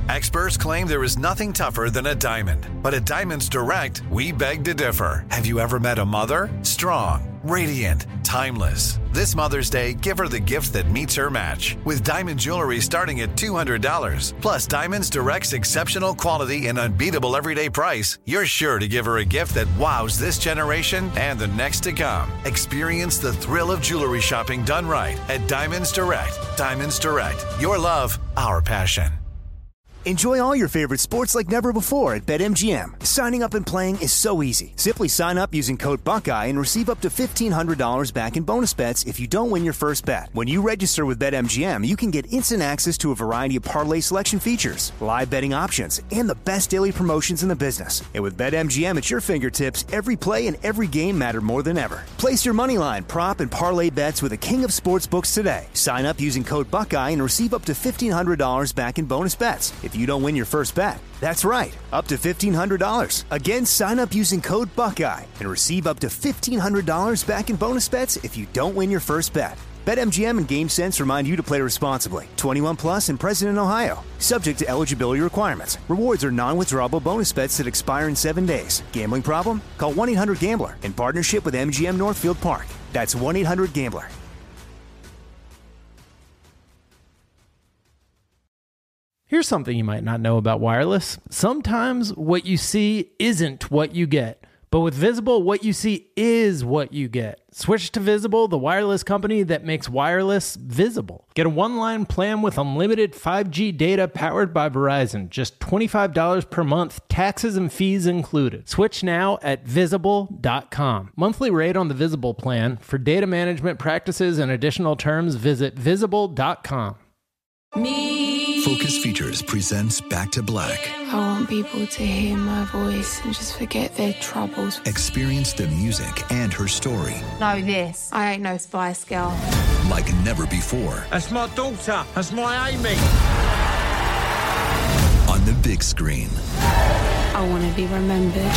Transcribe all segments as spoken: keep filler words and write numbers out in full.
Experts claim there is nothing tougher than a diamond. But at Diamonds Direct, we beg to differ. Have you ever met a mother? Strong, radiant, timeless. This Mother's Day, give her the gift that meets her match. With diamond jewelry starting at two hundred dollars. Plus Diamonds Direct's exceptional quality and unbeatable everyday price, you're sure to give her a gift that wows this generation and the next to come. Experience the thrill of jewelry shopping done right at Diamonds Direct. Diamonds Direct. Your love, our passion. Enjoy all your favorite sports like never before at BetMGM. Signing up and playing is so easy. Simply sign up using code Buckeye and receive up to fifteen hundred dollars back in bonus bets if you don't win your first bet. When you register with BetMGM, you can get instant access to a variety of parlay selection features, live betting options, and the best daily promotions in the business. And with BetMGM at your fingertips, every play and every game matter more than ever. Place your moneyline, prop, and parlay bets with the king of sportsbooks today. Sign up using code Buckeye and receive up to fifteen hundred dollars back in bonus bets if you don't win your first bet. That's right, up to fifteen hundred dollars. Again, sign up using code Buckeye and receive up to fifteen hundred dollars back in bonus bets if you don't win your first bet. BetMGM and GameSense remind you to play responsibly. twenty-one plus and present in Ohio. Subject to eligibility requirements. Rewards are non-withdrawable bonus bets that expire in seven days. Gambling problem? Call one eight hundred gambler in partnership with M G M Northfield Park. That's one eight hundred gambler. Here's something you might not know about wireless. Sometimes what you see isn't what you get. But with Visible, what you see is what you get. Switch to Visible, the wireless company that makes wireless visible. Get a one-line plan with unlimited five G data powered by Verizon. Just twenty-five dollars per month, taxes and fees included. Switch now at visible dot com. Monthly rate on the Visible plan. For data management practices and additional terms, visit visible dot com. Me. Focus Features presents Back to Black. I want people to hear my voice and just forget their troubles. Experience the music and her story. Know this. I ain't no Spice Girl. Like never before. That's my daughter. That's my Amy. On the big screen. I want to be remembered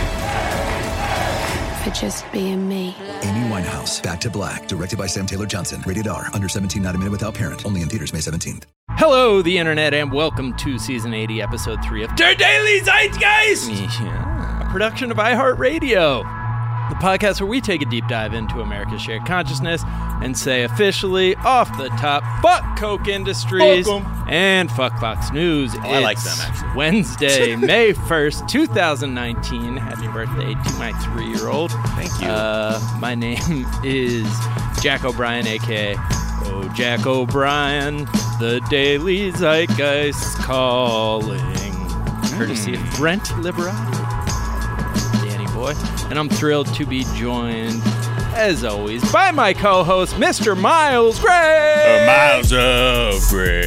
for just being me. Amy Winehouse, Back to Black, directed by Sam Taylor Johnson. Rated R, under seventeen, not a minute without parent. Only in theaters May seventeenth. Hello, the internet, and welcome to season eighty, episode three of Der Daily Zeitgeist, yeah. A production of iHeartRadio, the podcast where we take a deep dive into America's shared consciousness and say officially, off the top, fuck Coke Industries fuck and fuck Fox News. Oh, I like them, actually. Wednesday, May first, twenty nineteen. Happy birthday to my three-year-old. Thank you. Uh, my name is Jack O'Brien, a k a. Oh, Jack O'Brien, the Daily Zeitgeist calling. Courtesy Mm. of Brent Liberati, Danny boy. And I'm thrilled to be joined, as always, by my co-host, Mister Miles Gray. Uh, Miles of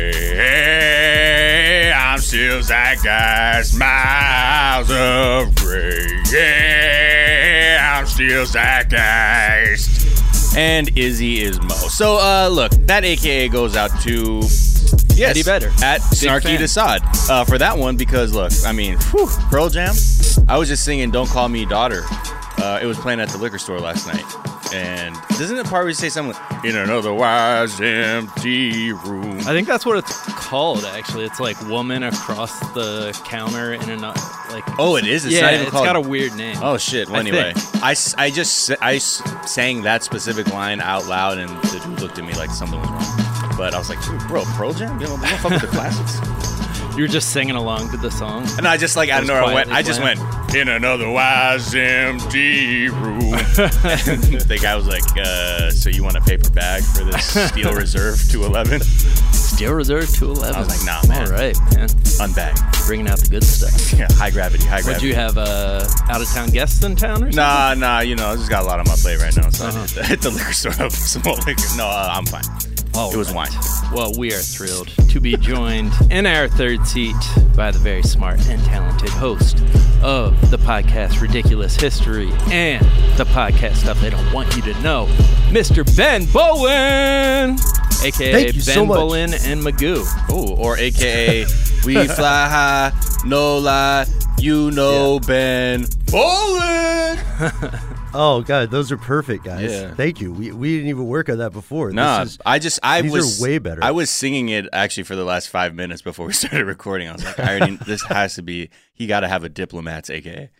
Gray. I'm still Zeitgeist. Miles of Gray. Yeah, I'm still Zeitgeist. And Izzy is Mo. So, uh, look, that A K A goes out to yes, Eddie Vedder. At Snarky Desaad uh, for that one because, look, I mean, whew, Pearl Jam. I was just singing "Don't Call Me Daughter." Uh, it was playing at the liquor store last night, and doesn't it part where you say something like, in an otherwise empty room? I think that's what it's called. Actually, it's like "Woman Across the Counter" in an like. Oh, it is. It's yeah, not even it's called. got a weird name. Oh shit. Well, I anyway, think. I, I just I sang that specific line out loud, and the dude looked at me like something was wrong. But I was like, dude, bro, Pearl Jam? You don't, you don't fuck with the classics. You were just singing along to the song. And I just like I don't know. I went. I just went in an otherwise empty room. And the guy was like, uh, "So you want a paper bag for this Steel Reserve two eleven?" Steel Reserve two eleven. I was like, "Nah, man. All right, man. Unbag. Bringing out the good stuff." Yeah, high gravity, high gravity. Would you have uh, out of town guests in town or something? Nah, nah. You know, I just got a lot on my plate right now, so Uh-huh. I hit the, hit the liquor store up for some more liquor. No, uh, I'm fine. All it was right. wine. Well, we are thrilled to be joined in our third seat by the very smart and talented host of the podcast Ridiculous History and the podcast Stuff They Don't Want You to Know, Mister Ben Bowen, a k a. Thank you Ben so much. Bowen and Magoo. Oh, or A K A we fly high, no lie, you know Yeah. Ben Bowen. Oh God, those are perfect, guys. Yeah. Thank you. We we didn't even work on that before. No, This is, I just I these was are way better. I was singing it actually for the last five minutes before we started recording. I was like, I already this has to be. He got to have a Diplomats, aka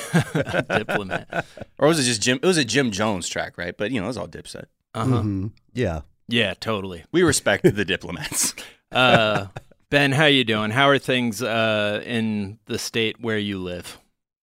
Diplomat. Or was it just Jim? It was a Jim Jones track, right? But you know, it was all Dipset. Uh huh. Mhm. Yeah. Yeah, totally. We respect the Diplomats. Uh, Ben, how you doing? How are things uh, in the state where you live?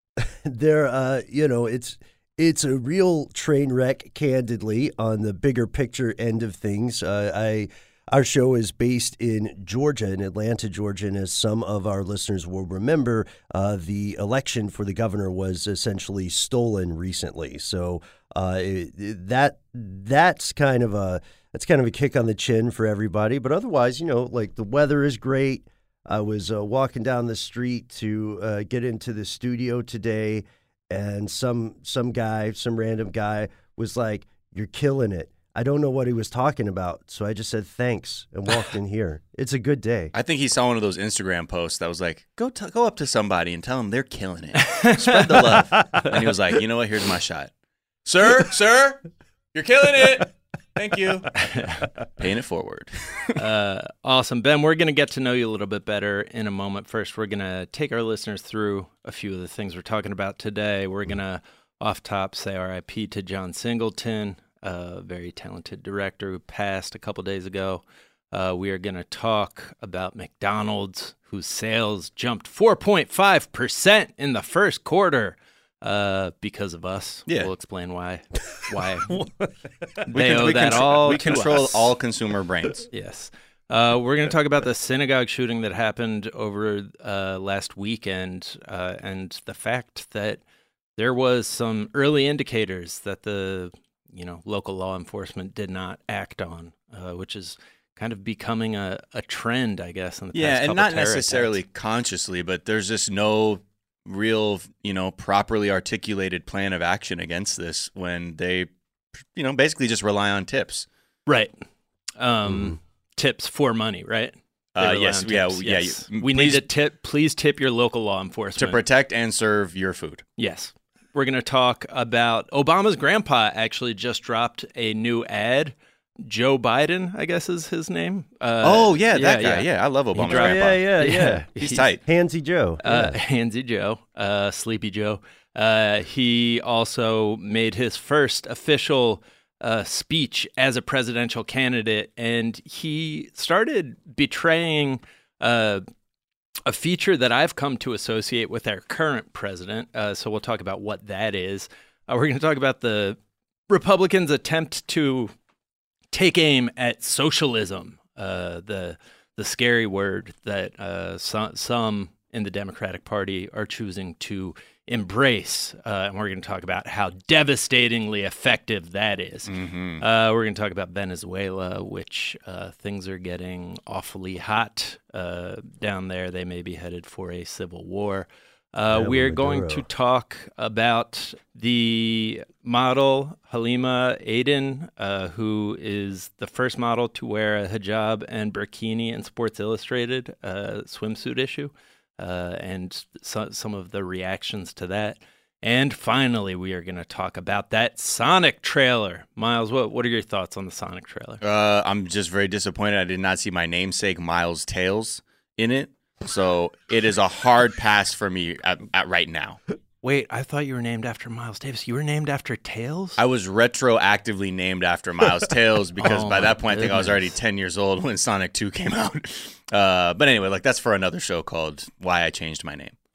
There, uh, you know, it's it's a real train wreck, candidly, on the bigger picture end of things. Uh, I our show is based in Georgia, in Atlanta, Georgia, and as some of our listeners will remember, uh, the election for the governor was essentially stolen recently. So uh, it, it- that that's kind of a that's kind of a kick on the chin for everybody. But otherwise, you know, like the weather is great. I was uh, walking down the street to uh, get into the studio today, and some some guy, some random guy, was like, "You're killing it." I don't know what he was talking about, so I just said thanks and walked in here. It's a good day. I think he saw one of those Instagram posts that was like, "Go t- go up to somebody and tell them they're killing it. Spread the love." And he was like, "You know what? Here's my shot, sir, sir, you're killing it. Thank you." Paying it forward. Uh, awesome. Ben, we're going to get to know you a little bit better in a moment. First, we're going to take our listeners through a few of the things we're talking about today. We're going to, off top, say R I P to John Singleton, a very talented director who passed a couple days ago. Uh, we are going to talk about McDonald's, whose sales jumped four point five percent in the first quarter. Uh, because of us. Yeah. We'll explain why. Why We they con- owe we that contr- all We to control us. all consumer brains. Yes. Uh, we're going to talk about the synagogue shooting that happened over uh, last weekend uh, and the fact that there was some early indicators that the you know local law enforcement did not act on, uh, which is kind of becoming a, a trend, I guess, in the Yeah, past and couple not terror necessarily attacks. consciously, but there's just no real, you know, properly articulated plan of action against this when they, you know, basically just rely on tips. Right. Um, Tips for money, right? They Uh, rely yes, on yeah, tips, yeah. yes. you- We please- need to tip. Please tip your local law to enforcement. protect and serve your food. Yes. We're going to talk about Obama's grandpa actually just dropped a new ad. Joe Biden, I guess is his name. Uh, oh, yeah, that guy. Yeah, I love Obama's dropped- grandpa. Yeah, yeah, yeah. He's He's- tight. Handsy Joe. Uh, Yeah. Handsy Joe, uh, Sleepy Joe. Uh, he also made his first official uh, speech as a presidential candidate, and he started betraying uh, a feature that I've come to associate with our current president. Uh, so we'll talk about what that is. Uh, we're going to talk about the Republicans' attempt to take aim at socialism, uh, the the scary word that uh, some, some in the Democratic Party are choosing to embrace. Uh, and we're going to talk about how devastatingly effective that is. Mm-hmm. Uh, we're going to talk about Venezuela, which uh, things are getting awfully hot uh, down there. They may be headed for a civil war. Uh, Yeah, we're Maduro. going to talk about the model Halima Aden, uh, who is the first model to wear a hijab and burkini in Sports Illustrated uh, swimsuit issue, uh, and so, some of the reactions to that. And finally, we are going to talk about that Sonic trailer. Miles, what what are your thoughts on the Sonic trailer? Uh, I'm just very disappointed I did not see my namesake Miles Tails in it. So it is a hard pass for me at, at right now. Wait, I thought you were named after Miles Davis. You were named after Tails? I was retroactively named after Miles Tails because Oh by my that point I think I was already goodness. ten years old when Sonic two came out. Uh, but anyway, like that's for another show called Why I Changed My Name.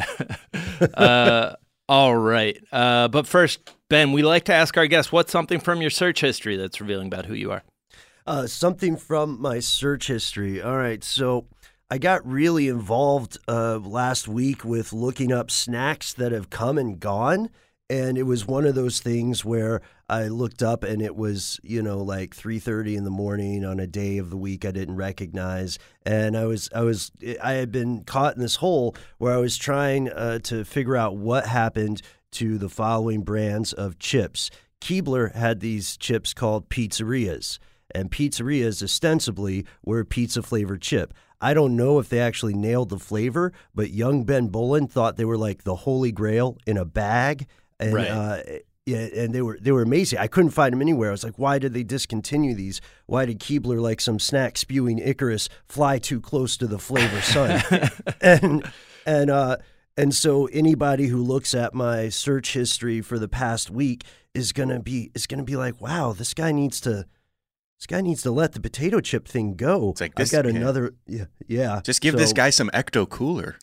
uh, all right. Uh, but first, Ben, we like to ask our guests, what's something from your search history that's revealing about who you are? Uh, something from my search history. All right, so I got really involved uh, last week with looking up snacks that have come and gone. And it was one of those things where I looked up and it was, you know, like three thirty in the morning on a day of the week I didn't recognize. And I was, I was, I had been caught in this hole where I was trying uh, to figure out what happened to the following brands of chips. Keebler had these chips called pizzerias, and pizzerias ostensibly were a pizza-flavored chip. I don't know if they actually nailed the flavor, but young Ben Bolin thought they were like the holy grail in a bag. And Right. uh, yeah, and they were they were amazing. I couldn't find them anywhere. I was like, why did they discontinue these? Why did Keebler, like some snack spewing Icarus, fly too close to the flavor sun? and and uh, and so anybody who looks at my search history for the past week is gonna be is gonna be like, wow, this guy needs to. This guy needs to let the potato chip thing go. It's like this, I've got yeah. another, yeah, yeah. Just give So- this guy some Ecto Cooler.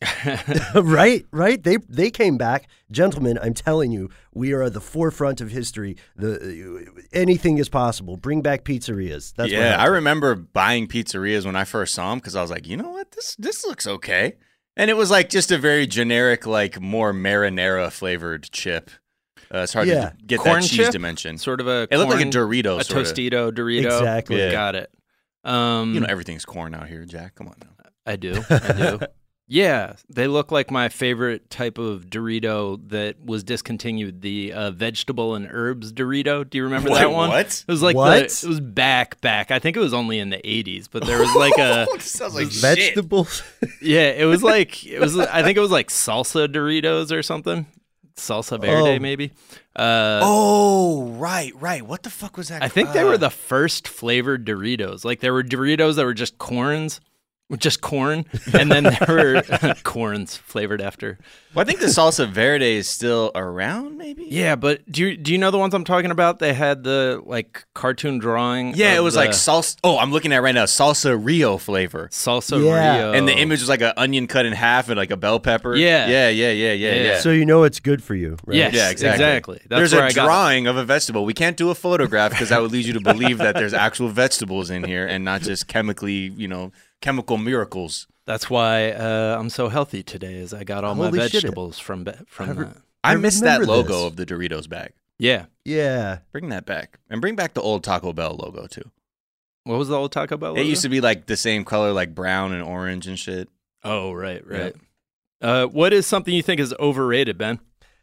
right, right. They they came back, gentlemen. I'm telling you, we are at the forefront of history. The anything is possible. Bring back pizzerias. That's what yeah, I happened. remember buying pizzerias when I first saw them because I was like, you know what, this this looks okay, and it was like just a very generic, like more marinara flavored chip. Uh, it's hard Yeah. to get Corn that cheese chip? dimension. Sort of a It looked like a corn- Dorito, a sorta. Tostito Dorito. Exactly. Yeah. Got it. Um, You know everything's corn out here, Jack. Come on now. I do. I do. Yeah, they look like my favorite type of Dorito that was discontinued. The uh, vegetable and herbs Dorito. Do you remember Wait, that one? what? It was like What? The, it was back back. I think it was only in the eighties, but there was like a This sounds like shit. Vegetables. yeah. It was like it was. I think it was like salsa Doritos or something. Salsa verde, Oh. maybe. Uh, Oh, right, right. What the fuck was that? I think they uh, were the first flavored Doritos. Like there were Doritos that were just corns, just corn, and then there were corns flavored after. Well, I think the salsa verde is still around, maybe. Yeah, but do you do you know the ones I'm talking about? They had the like cartoon drawing. Yeah, of it was the like salsa. Oh, I'm looking at right now. Salsa Rio flavor. salsa Yeah. Rio, And the image was like an onion cut in half and like a bell pepper. Yeah. Yeah, yeah, yeah, yeah, Yeah. yeah. So you know it's good for you, right? Yes, yeah, exactly. exactly. That's there's where a I got- drawing of a vegetable. We can't do a photograph because that would lead you to believe that there's actual vegetables in here and not just chemically, you know, chemical miracles. That's why uh, I'm so healthy today. Is I got all my Holy shit. vegetables from be- from I re- that. I, I miss that remember logo this. of the Doritos bag. Yeah. Yeah. Bring that back. And bring back the old Taco Bell logo, too. What was the old Taco Bell? It used to be like the same color, like brown and orange and shit. Oh, right, right. Uh, what is something you think is overrated, Ben?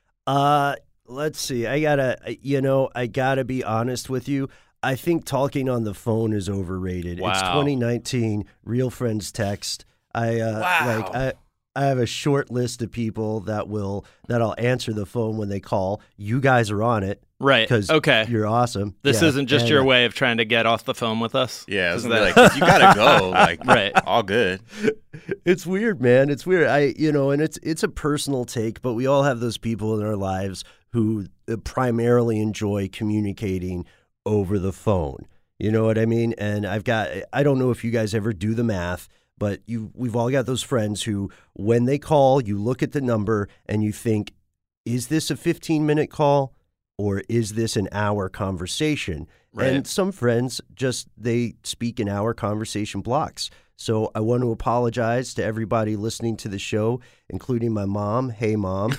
Uh, let's see. I gotta, you know, I gotta be honest with you. I think talking on the phone is overrated. It's Wow. twenty nineteen. Real friends text. I uh, Wow. like I. I have a short list of people that will that I'll answer the phone when they call. You guys are on it, Right. Because Okay. you're awesome. This Yeah. isn't just And, your uh, way of trying to get off the phone with us. Yeah, it's Is gonna be that- like, if you gotta go, like, Right. all good. It's weird, man. It's weird. I, you know, and it's it's a personal take, but we all have those people in our lives who uh, primarily enjoy communicating over the phone. You know what I mean? And I've got, I don't know if you guys ever do the math, but you, we've all got those friends who, when they call, you look at the number and you think, is this a fifteen minute call or is this an hour conversation? Right. And some friends just, they speak in hour conversation blocks. So I want to apologize to everybody listening to the show, including my mom. Hey, Mom.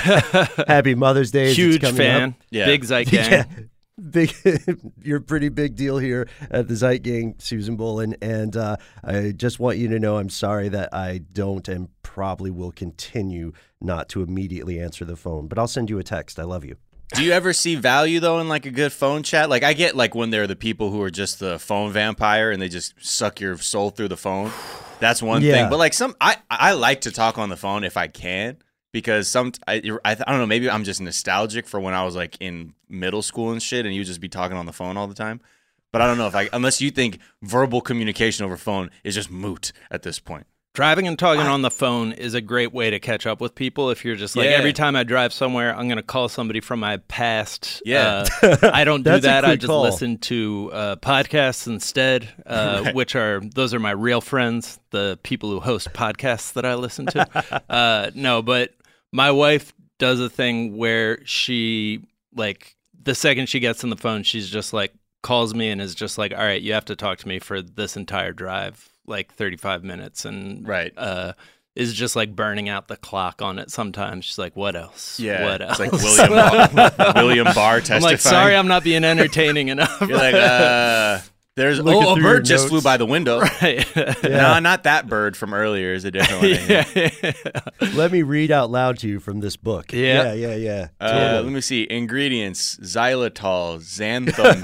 Happy Mother's Day. as it's Huge coming fan. up. Yeah. Big Zeit gang. Yeah. Big, you're a pretty big deal here at the Zeit Gang, Susan Bolin, and uh, I just want you to know I'm sorry that I don't and probably will continue not to immediately answer the phone, but I'll send you a text. I love you. Do you ever see value though in like a good phone chat? Like I get like when they're the people who are just the phone vampire and they just suck your soul through the phone. That's one Yeah. thing. But like some, I I like to talk on the phone if I can because some I I, I don't know, maybe I'm just nostalgic for when I was like in middle school and shit, and you just be talking on the phone all the time. But I don't know if I unless you think verbal communication over phone is just moot at this point. Driving and talking I- on the phone is a great way to catch up with people. If you're just like, Yeah. every time I drive somewhere, I'm going to call somebody from my past. Yeah. Uh, I don't do That's a that. I quick just call. listen to uh, podcasts instead, uh, Right. which are, those are my real friends, the people who host podcasts that I listen to. uh, no, but my wife does a thing where she, like, the second she gets on the phone, she's just like, calls me and is just like, all right, you have to talk to me for this entire drive, like thirty-five minutes, and Right. uh, is just like burning out the clock on it sometimes. She's like, what else? Yeah, What else? it's like William Barr, William Barr testifying. I'm like, sorry, I'm not being entertaining enough. You're like, uh, There's looking oh, a through bird your just notes. flew by the window. Right. Yeah. No, not that bird from earlier. Is a different one. yeah. Let me read out loud to you from this book. Yeah. yeah, yeah. yeah. Uh, Totally. let me see. Ingredients: xylitol, xanthan.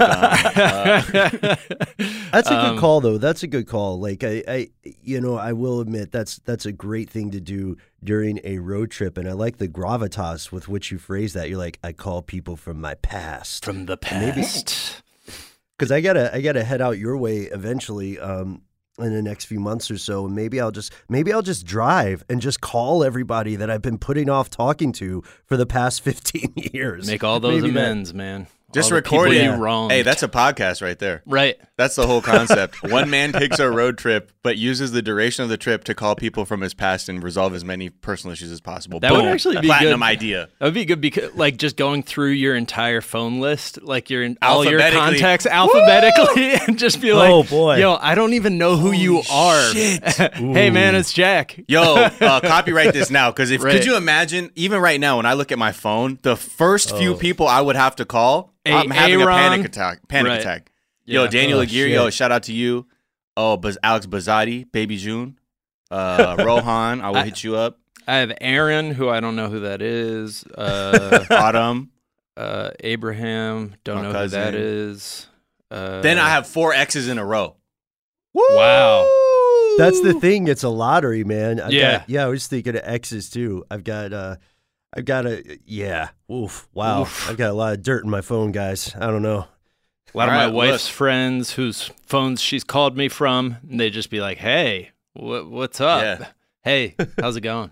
uh, That's a good Um, call, though. That's a good call. Like I, I, you know, I will admit that's that's a great thing to do during a road trip, and I like the gravitas with which you phrase that. You're like, I call people from my past, From the past. because I gotta, I gotta head out your way eventually. Um, in the next few months or so, and maybe I'll just maybe I'll just drive and just call everybody that I've been putting off talking to for the past fifteen years. Make all those Maybe that- amends, man. just All the people recording. you wronged. Hey, that's a podcast right there. right. That's the whole concept. One man takes a road trip, but uses the duration of the trip to call people from his past and resolve as many personal issues as possible. That would Boom. actually be Platinum good. idea. That would be good because, like, just going through your entire phone list, like your all your Alphabetically. contacts alphabetically, and just be like, Oh, boy. yo, I don't even know who you are." Hey, man, it's Jack. Yo, uh, copyright this now, because if Right. could you imagine, even right now when I look at my phone, the first few people I would have to call, A- I'm having Aaron. a panic attack. Panic Right. attack. Yo, Yeah. Daniel Oh, Aguirre, yo, shit. shout out to you. Oh, Baz- Alex Bazati, Baby June, uh, Rohan, I will I- hit you up. I have Aaron, who I don't know who that is. Uh, Autumn. uh, Abraham, don't My know cousin. who that is. Uh, Then I have four X's in a row. Wow. That's the thing. It's a lottery, man. I've Yeah. got, yeah. I was thinking of X's too. I've got, uh, I've got a, yeah. Oof. Wow. Oof. I've got a lot of dirt in my phone, guys. I don't know. A lot All of my right, wife's look. friends whose phones she's called me from, and they just be like, "Hey, what what's up? Yeah. Hey, how's it going?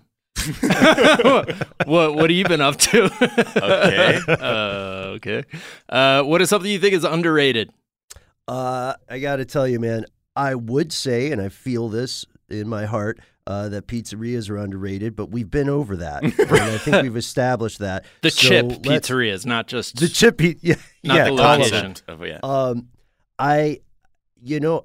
what what have you been up to?" Okay. uh, okay. Uh, what is something you think is underrated? Uh, I got to tell you, man, I would say, and I feel this in my heart, uh, that pizzerias are underrated, but we've been over that. And I think we've established that. The So chip let's- pizzerias, not just The chip, pi- yeah. Not yeah, the all of location. it. Of, yeah. Um, I, you know,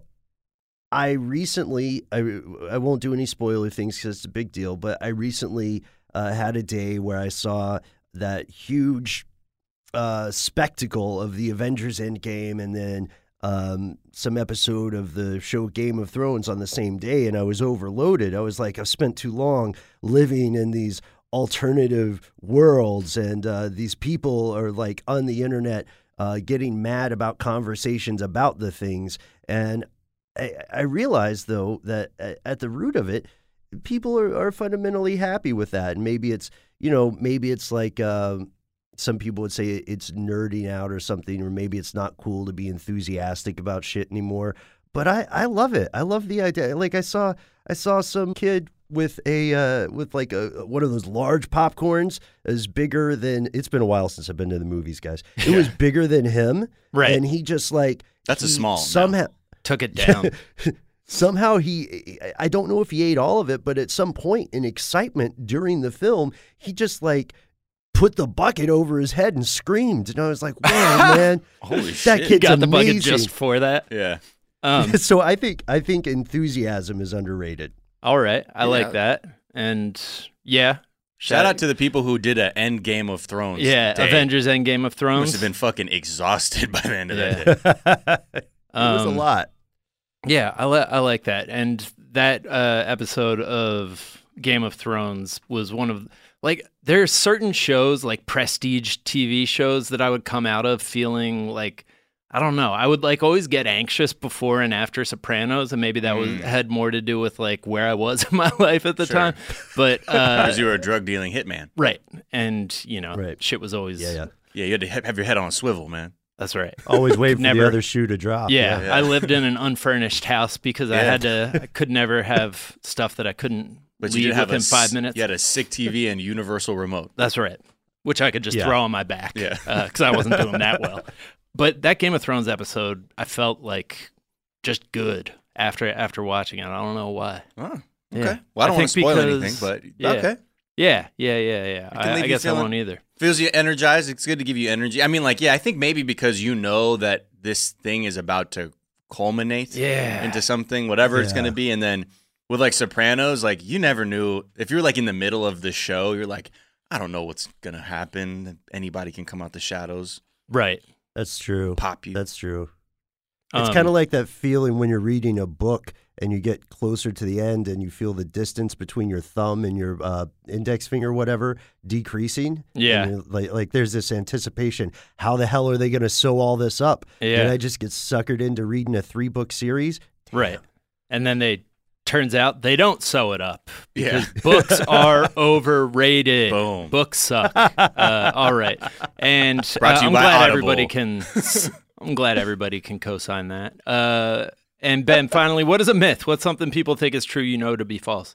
I recently, I, I won't do any spoiler things because it's a big deal, but I recently uh, had a day where I saw that huge uh, spectacle of the Avengers Endgame and then um, some episode of the show Game of Thrones on the same day, and I was overloaded. I was like, I've spent too long living in these alternative worlds, and uh, these people are like on the internet uh, getting mad about conversations about the things. And I, I realized, though, that a- at the root of it, people are, are fundamentally happy with that. And maybe it's, you know, maybe it's like um, some people would say it's nerding out or something, or maybe it's not cool to be enthusiastic about shit anymore. But I, I love it. I love the idea. Like I saw, I saw some kid with a uh, with like a one of those large popcorns as bigger than. It's been a while since I've been to the movies, guys. It was bigger than him, Right. And he just like That's a he small now. somehow. took it down. Somehow he, I don't know if he ate all of it, but at some point in excitement during the film, he just like put the bucket over his head and screamed. And I was like, "Wow, man, Holy that shit. You kid's got the amazing." bucket just for that. Yeah. Um, So I think I think enthusiasm is underrated. all right, I Yeah. like that, and yeah, Shout out to the people who did an end Game of Thrones. yeah, day. Avengers and Game of Thrones. Must have been fucking exhausted by the end of Yeah. that day. It was a Um, lot. Yeah, I, li- I like that. And that uh, episode of Game of Thrones was one of, like, there are certain shows, like prestige T V shows, that I would come out of feeling like, I don't know, I would, like, always get anxious before and after Sopranos, and maybe that was had more to do with, like, where I was in my life at the Sure. time. But, uh, Because you were a drug dealing hitman. right. And, you know, Right. shit was always, Yeah, yeah. Yeah, you had to ha- have your head on a swivel, man. that's right. Always wait for Never- the other shoe to drop. Yeah, Yeah. I lived in an unfurnished house because I Yeah. had to. I could never have stuff that I couldn't But you leave did have within a, five s- minutes. You had a sick T V and universal remote. That's right, which I could just Yeah. throw on my back. Yeah. because I wasn't doing that well. But that Game of Thrones episode, I felt like just good after after watching it. I don't know why. Oh, okay. Yeah. Well, I don't want to think spoil because- anything, but yeah. okay. Yeah, yeah, yeah, yeah. can I, leave I you guess I feeling- won't either. Feels you energized. It's good to give you energy. I mean, like, yeah, I think maybe because you know that this thing is about to culminate Yeah. into something, whatever it's Yeah. going to be. And then with like Sopranos, like you never knew if you're like in the middle of the show, you're like, I don't know what's going to happen. Anybody can come out the shadows, Right. That's true. pop you. That's true. It's Um, kind of like that feeling when you're reading a book and you get closer to the end and you feel the distance between your thumb and your uh, index finger, whatever, decreasing. Yeah. And you're like, like there's this anticipation. How the hell are they going to sew all this up? Yeah. Did I just get suckered into reading a three book series? Damn. Right. And then they turns out they don't sew it up because Yeah. books are overrated. Boom. Books suck. Uh, all right. And uh, Brought to you I'm by glad Audible. everybody can I'm glad everybody can co-sign that. Uh, and Ben, finally, what is a myth? What's something people think is true you know to be false?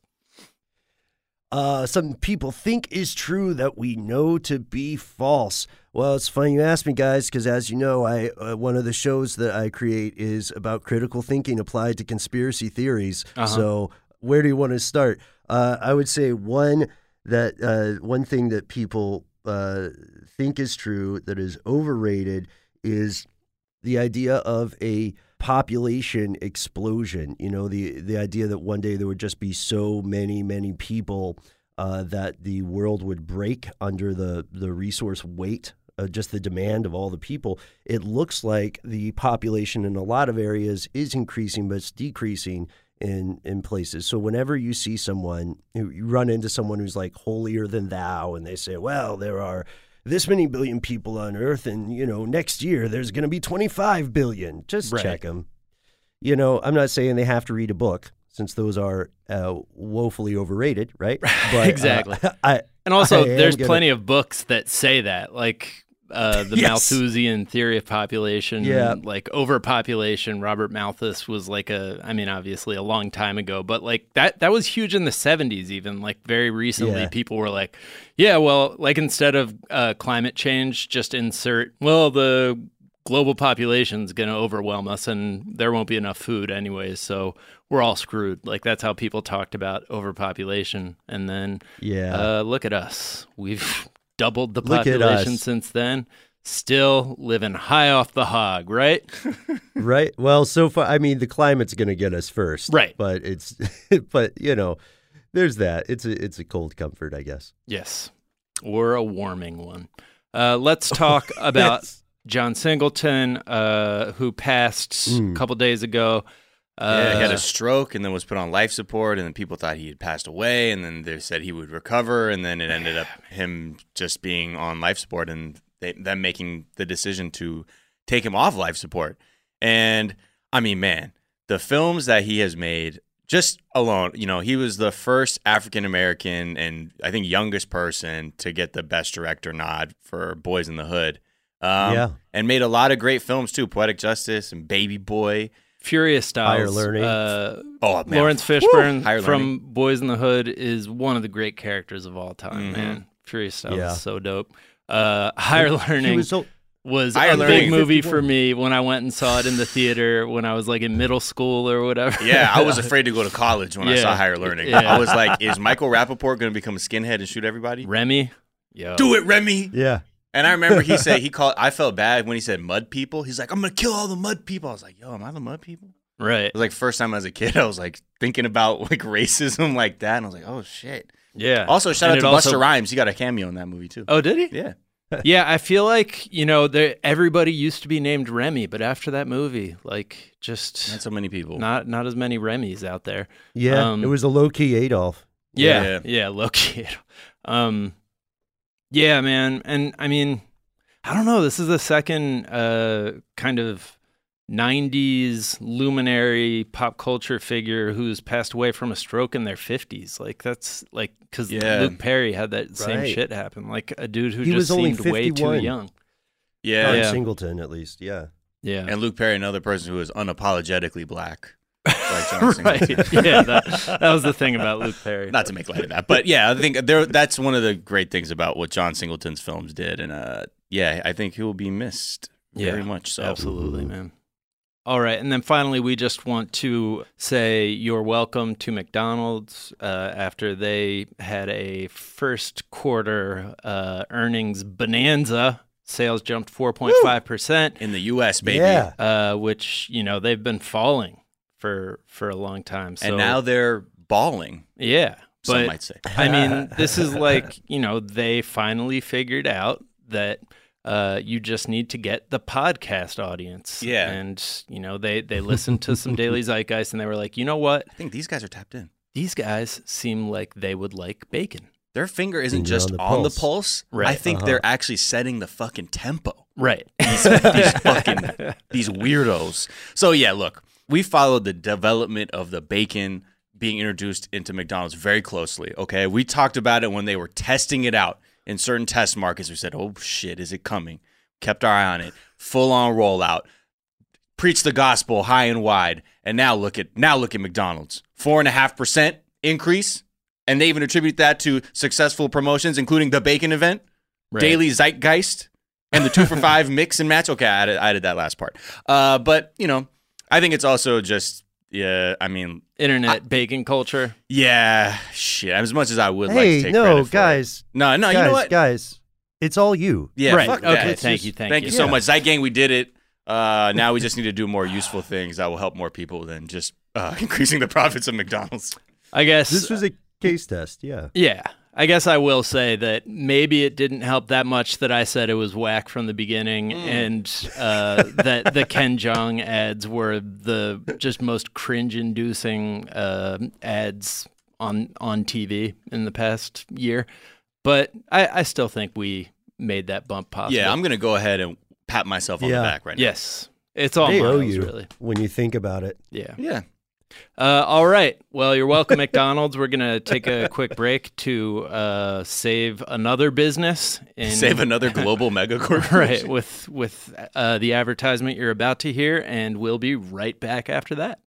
Uh, something people think is true that we know to be false. Well, it's funny you asked me, guys, because as you know, I uh, one of the shows that I create is about critical thinking applied to conspiracy theories. Uh-huh. So where do you want to start? Uh, I would say one that uh, one thing that people uh, think is true that is overrated is the idea of a population explosion. You know, the the idea that one day there would just be so many, many people uh, that the world would break under the, the resource weight, uh, just the demand of all the people. It looks like the population in a lot of areas is increasing, but it's decreasing in, in places. So whenever you see someone, you run into someone who's like holier than thou, and they say, well, there are this many billion people on Earth, and, you know, next year there's going to be twenty-five billion. Just Right. check them. You know, I'm not saying they have to read a book, since those are uh, woefully overrated, right? But, Exactly. Uh, I, And also, I am there's gonna- plenty of books that say that, like uh, the Yes. Malthusian theory of population, Yeah. like overpopulation. Robert Malthus was like a, I mean, obviously a long time ago, but like that that was huge in the seventies even. Like very recently, Yeah. people were like, yeah, well, like instead of uh, climate change, just insert, well, the global population is going to overwhelm us and there won't be enough food anyways, so we're all screwed. Like that's how people talked about overpopulation. And then Yeah. uh, look at us. We've doubled the Look at population us. since then. Still living high off the hog, right? Right. Well, so far, I mean, the climate's going to get us first. Right. But it's, but, you know, there's that. It's a, it's a cold comfort, I guess. Yes. Or a warming one. Uh, let's talk about Yes. John Singleton, uh, who passed Mm. a couple days ago. Yeah, he had Uh, a stroke and then was put on life support, and then people thought he had passed away, and then they said he would recover, and then it ended up him just being on life support and they, them making the decision to take him off life support. And I mean, man, the films that he has made just alone, you know, he was the first African American and I think youngest person to get the Best Director nod for Boys in the Hood. Um, Yeah. And made a lot of great films too, Poetic Justice and Baby Boy. Furious Styles. Higher Learning. Uh, Oh, man. Lawrence Fishburne Woo! Higher from Learning. Boys in the Hood is one of the great characters of all time, Mhm. man. Furious Styles Yeah. is so dope. Uh, Higher Learning He was so, was Higher a Learning. big movie fifty-one. for me when I went and saw it in the theater when I was like in middle school or whatever. Yeah, I was afraid to go to college when I Yeah. saw Higher Learning. Yeah. I was like, is Michael Rappaport going to become a skinhead and shoot everybody? Remy. Yo. Do it, Remy. yeah. And I remember he said, he called, I felt bad when he said mud people. He's like, I'm going to kill all the mud people. I was like, yo, am I the mud people? Right. It was like first time as a kid, I was like thinking about like racism like that. And I was like, oh shit. Yeah. Also, shout And out to it also- Busta Rhymes. He got a cameo in that movie too. Oh, did he? Yeah. Yeah, I feel like, you know, there, everybody used to be named Remy, but after that movie, like just Not so many people. not not as many Remys out there. Yeah. Um, it was a low key Adolf. Yeah, Yeah. yeah, Loki. Um, yeah, man, and I mean, I don't know. This is the second uh, kind of nineties luminary pop culture figure who's passed away from a stroke in their fifties. Like that's like because Yeah. Luke Perry had that same Right. shit happen. Like a dude who He just was only seemed way too fifty-one. young. Yeah. John Yeah. Singleton, at least. Yeah. Yeah. And Luke Perry, another person who is unapologetically black. Like John right. Singleton. Yeah, that, that was the thing about Luke Perry. Not to make light of that, but yeah, I think there. That's one of the great things about what John Singleton's films did, and uh, yeah, I think he will be missed very Yeah, much. So Absolutely, man. All right. And then finally, we just want to say you're welcome to McDonald's uh, after they had a first quarter uh, earnings bonanza. Sales jumped four point five percent, in the U S, baby, Yeah. uh, which, you know, they've been falling for for a long time. So, and now they're balling. yeah. Some But might say. I mean, this is like, you know, they finally figured out that Uh, you just need to get the podcast audience. Yeah. And, you know, they, they listened to some Daily Zeitgeist and they were like, you know what? I think these guys are tapped in. These guys seem like they would like bacon. Their finger isn't Finger just on the on the pulse. pulse. Right. I think Uh-huh. they're actually setting the fucking tempo. Right. These, these fucking these weirdos. So yeah, look, we followed the development of the bacon being introduced into McDonald's very closely. Okay, we talked about it when they were testing it out in certain test markets. We said, "Oh shit, is it coming?" Kept our eye on it. Full on rollout. Preach the gospel high and wide. And now look at now look at McDonald's. Four and a half percent increase. And they even attribute that to successful promotions, including the bacon event, Right. Daily Zeitgeist, and the two for five mix and match. Okay, I added, I added that last part. Uh, but, you know, I think it's also just, yeah, I mean, Internet I- bacon culture. yeah, shit. As much as I would like to Hey, take no, credit for it. guys. No, no, guys, you know what? guys, it's all you. Yeah, Right. fuck Okay, that. thank It's you, just- thank thank you. you so Yeah. much. Zeit Gang, we did it. Uh, now we just need to do more useful things that will help more people than just uh, increasing the profits of McDonald's. I guess. This was a case test, yeah. Yeah. I guess I will say that maybe it didn't help that much that I said it was whack from the beginning and uh, that the Ken Jeong ads were the just most cringe-inducing uh, ads on on T V in the past year. But I, I still think we made that bump possible. Yeah, I'm going to go ahead and pat myself on Yeah. the back right Yes. It's all They owe miles, you really. when you think about it. Yeah. now. Yeah. Uh, all right. Well, you're welcome, McDonald's. We're going to take a quick break to uh, save another business. In, Save another global mega corporation. Right, with, with uh, the advertisement you're about to hear, and we'll be right back after that.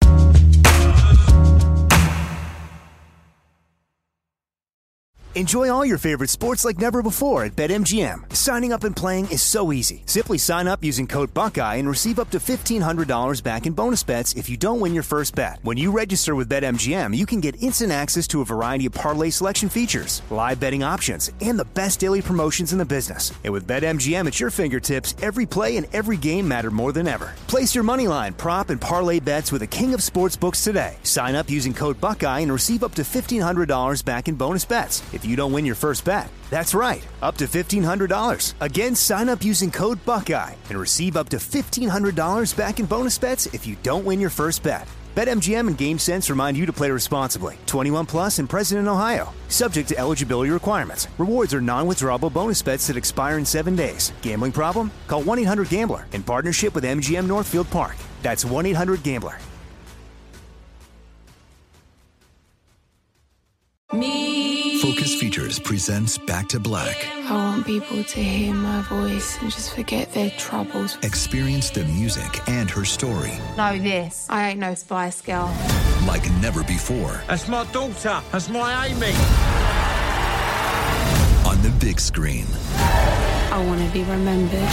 Enjoy all your favorite sports like never before at BetMGM. Signing up and playing is so easy. Simply sign up using code Buckeye and receive up to fifteen hundred dollars back in bonus bets if you don't win your first bet. When you register with BetMGM, you can get instant access to a variety of parlay selection features, live betting options, and the best daily promotions in the business. And with BetMGM at your fingertips, every play and every game matter more than ever. Place your moneyline, prop, and parlay bets with the king of sportsbooks today. Sign up using code Buckeye and receive up to fifteen hundred dollars back in bonus bets if you don't win your first bet. That's right, up to fifteen hundred dollars. Again, sign up using code Buckeye and receive up to fifteen hundred dollars back in bonus bets if you don't win your first bet. BetMGM and GameSense remind you to play responsibly. twenty-one plus and present in Ohio. Subject to eligibility requirements. Rewards are non-withdrawable bonus bets that expire in seven days. Gambling problem? Call one eight hundred gambler in partnership with M G M Northfield Park. That's one eight hundred gambler. Focus Features presents Back to Black. I want people to hear my voice and just forget their troubles. Experience the music and her story Know this. I ain't no Spice Girl. like never before That's my daughter. That's my Amy. on the big screen. I want to be remembered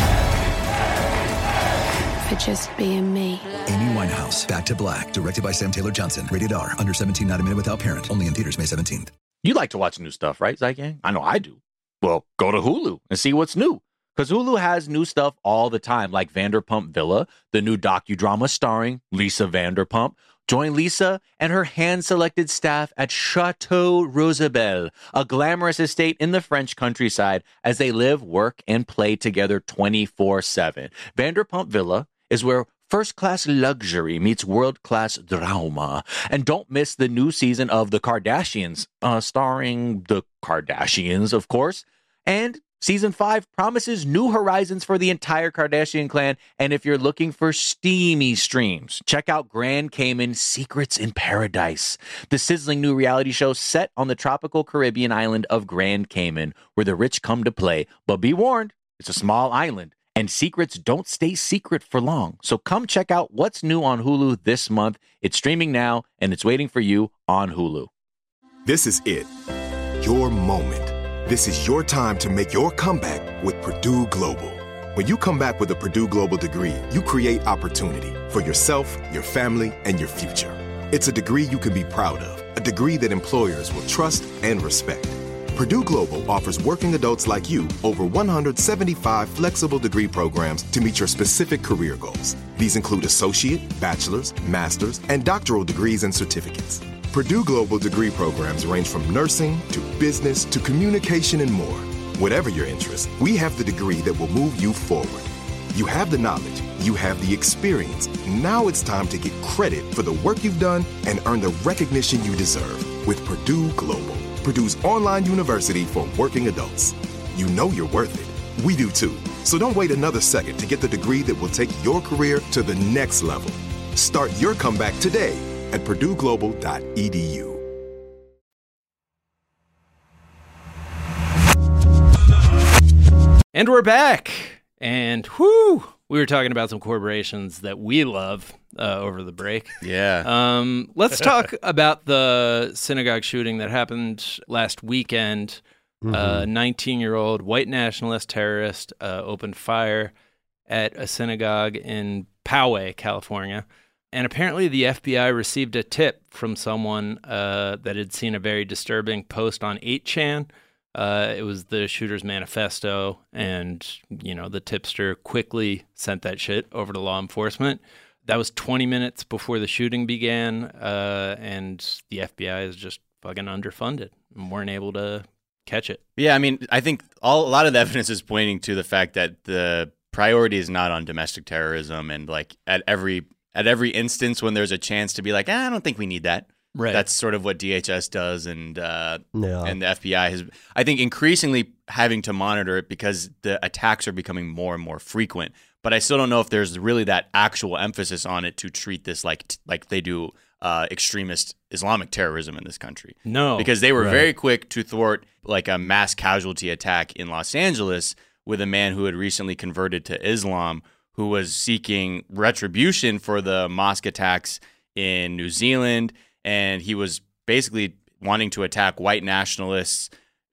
for just being me. Amy Winehouse, Back to Black, directed by Sam Taylor Johnson. Rated R, under seventeen, not a minute without parent. Only in theaters May seventeenth. You like to watch new stuff, right, Zeit Gang? I know I do. Well, go to Hulu and see what's new. Because Hulu has new stuff all the time, like Vanderpump Villa, the new docudrama starring Lisa Vanderpump. Join Lisa and her hand-selected staff at Chateau Rosabelle, a glamorous estate in the French countryside, as they live, work, and play together twenty-four seven. Vanderpump Villa is where first-class luxury meets world-class drama. And don't miss the new season of The Kardashians, uh, starring the Kardashians, of course. And season five promises new horizons for the entire Kardashian clan. And if you're looking for steamy streams, check out Grand Cayman Secrets in Paradise, the sizzling new reality show set on the tropical Caribbean island of Grand Cayman, where the rich come to play. But be warned, it's a small island, and secrets don't stay secret for long. So come check out what's new on Hulu this month. It's streaming now, and it's waiting for you on Hulu. This is it. Your moment. This is your time to make your comeback with Purdue Global. When you come back with a Purdue Global degree, you create opportunity for yourself, your family, and your future. It's a degree you can be proud of, a degree that employers will trust and respect. Purdue Global offers working adults like you over one hundred seventy-five flexible degree programs to meet your specific career goals. These include associate, bachelor's, master's, and doctoral degrees and certificates. Purdue Global degree programs range from nursing to business to communication and more. Whatever your interest, we have the degree that will move you forward. You have the knowledge, you have the experience. Now it's time to get credit for the work you've done and earn the recognition you deserve with Purdue Global, Purdue's online university for working adults. You know you're worth it. We do too. So don't wait another second to get the degree that will take your career to the next level. Start your comeback today at purdue global dot e d u. And we're back. And whoo, we were talking about some corporations that we love uh, over the break. Yeah. Um, let's talk about the synagogue shooting that happened last weekend. A mm-hmm. nineteen-year-old white nationalist terrorist uh, opened fire at a synagogue in Poway, California. And apparently the F B I received a tip from someone uh, that had seen a very disturbing post on eight chan. Uh, it was the shooter's manifesto, and, you know, the tipster quickly sent that shit over to law enforcement. That was twenty minutes before the shooting began, uh, and the F B I is just fucking underfunded and weren't able to catch it. Yeah, I mean, I think all, a lot of the evidence is pointing to the fact that the priority is not on domestic terrorism, and, like, at every at every instance when there's a chance to be like, ah, I don't think we need that. Right. That's sort of what D H S does, and uh, yeah. and the F B I has, I think, increasingly having to monitor it because the attacks are becoming more and more frequent. But I still don't know if there's really that actual emphasis on it to treat this like like they do uh, extremist Islamic terrorism in this country. No, because they were right. very quick to thwart like a mass casualty attack in Los Angeles with a man who had recently converted to Islam, who was seeking retribution for the mosque attacks in New Zealand. And he was basically wanting to attack white nationalists,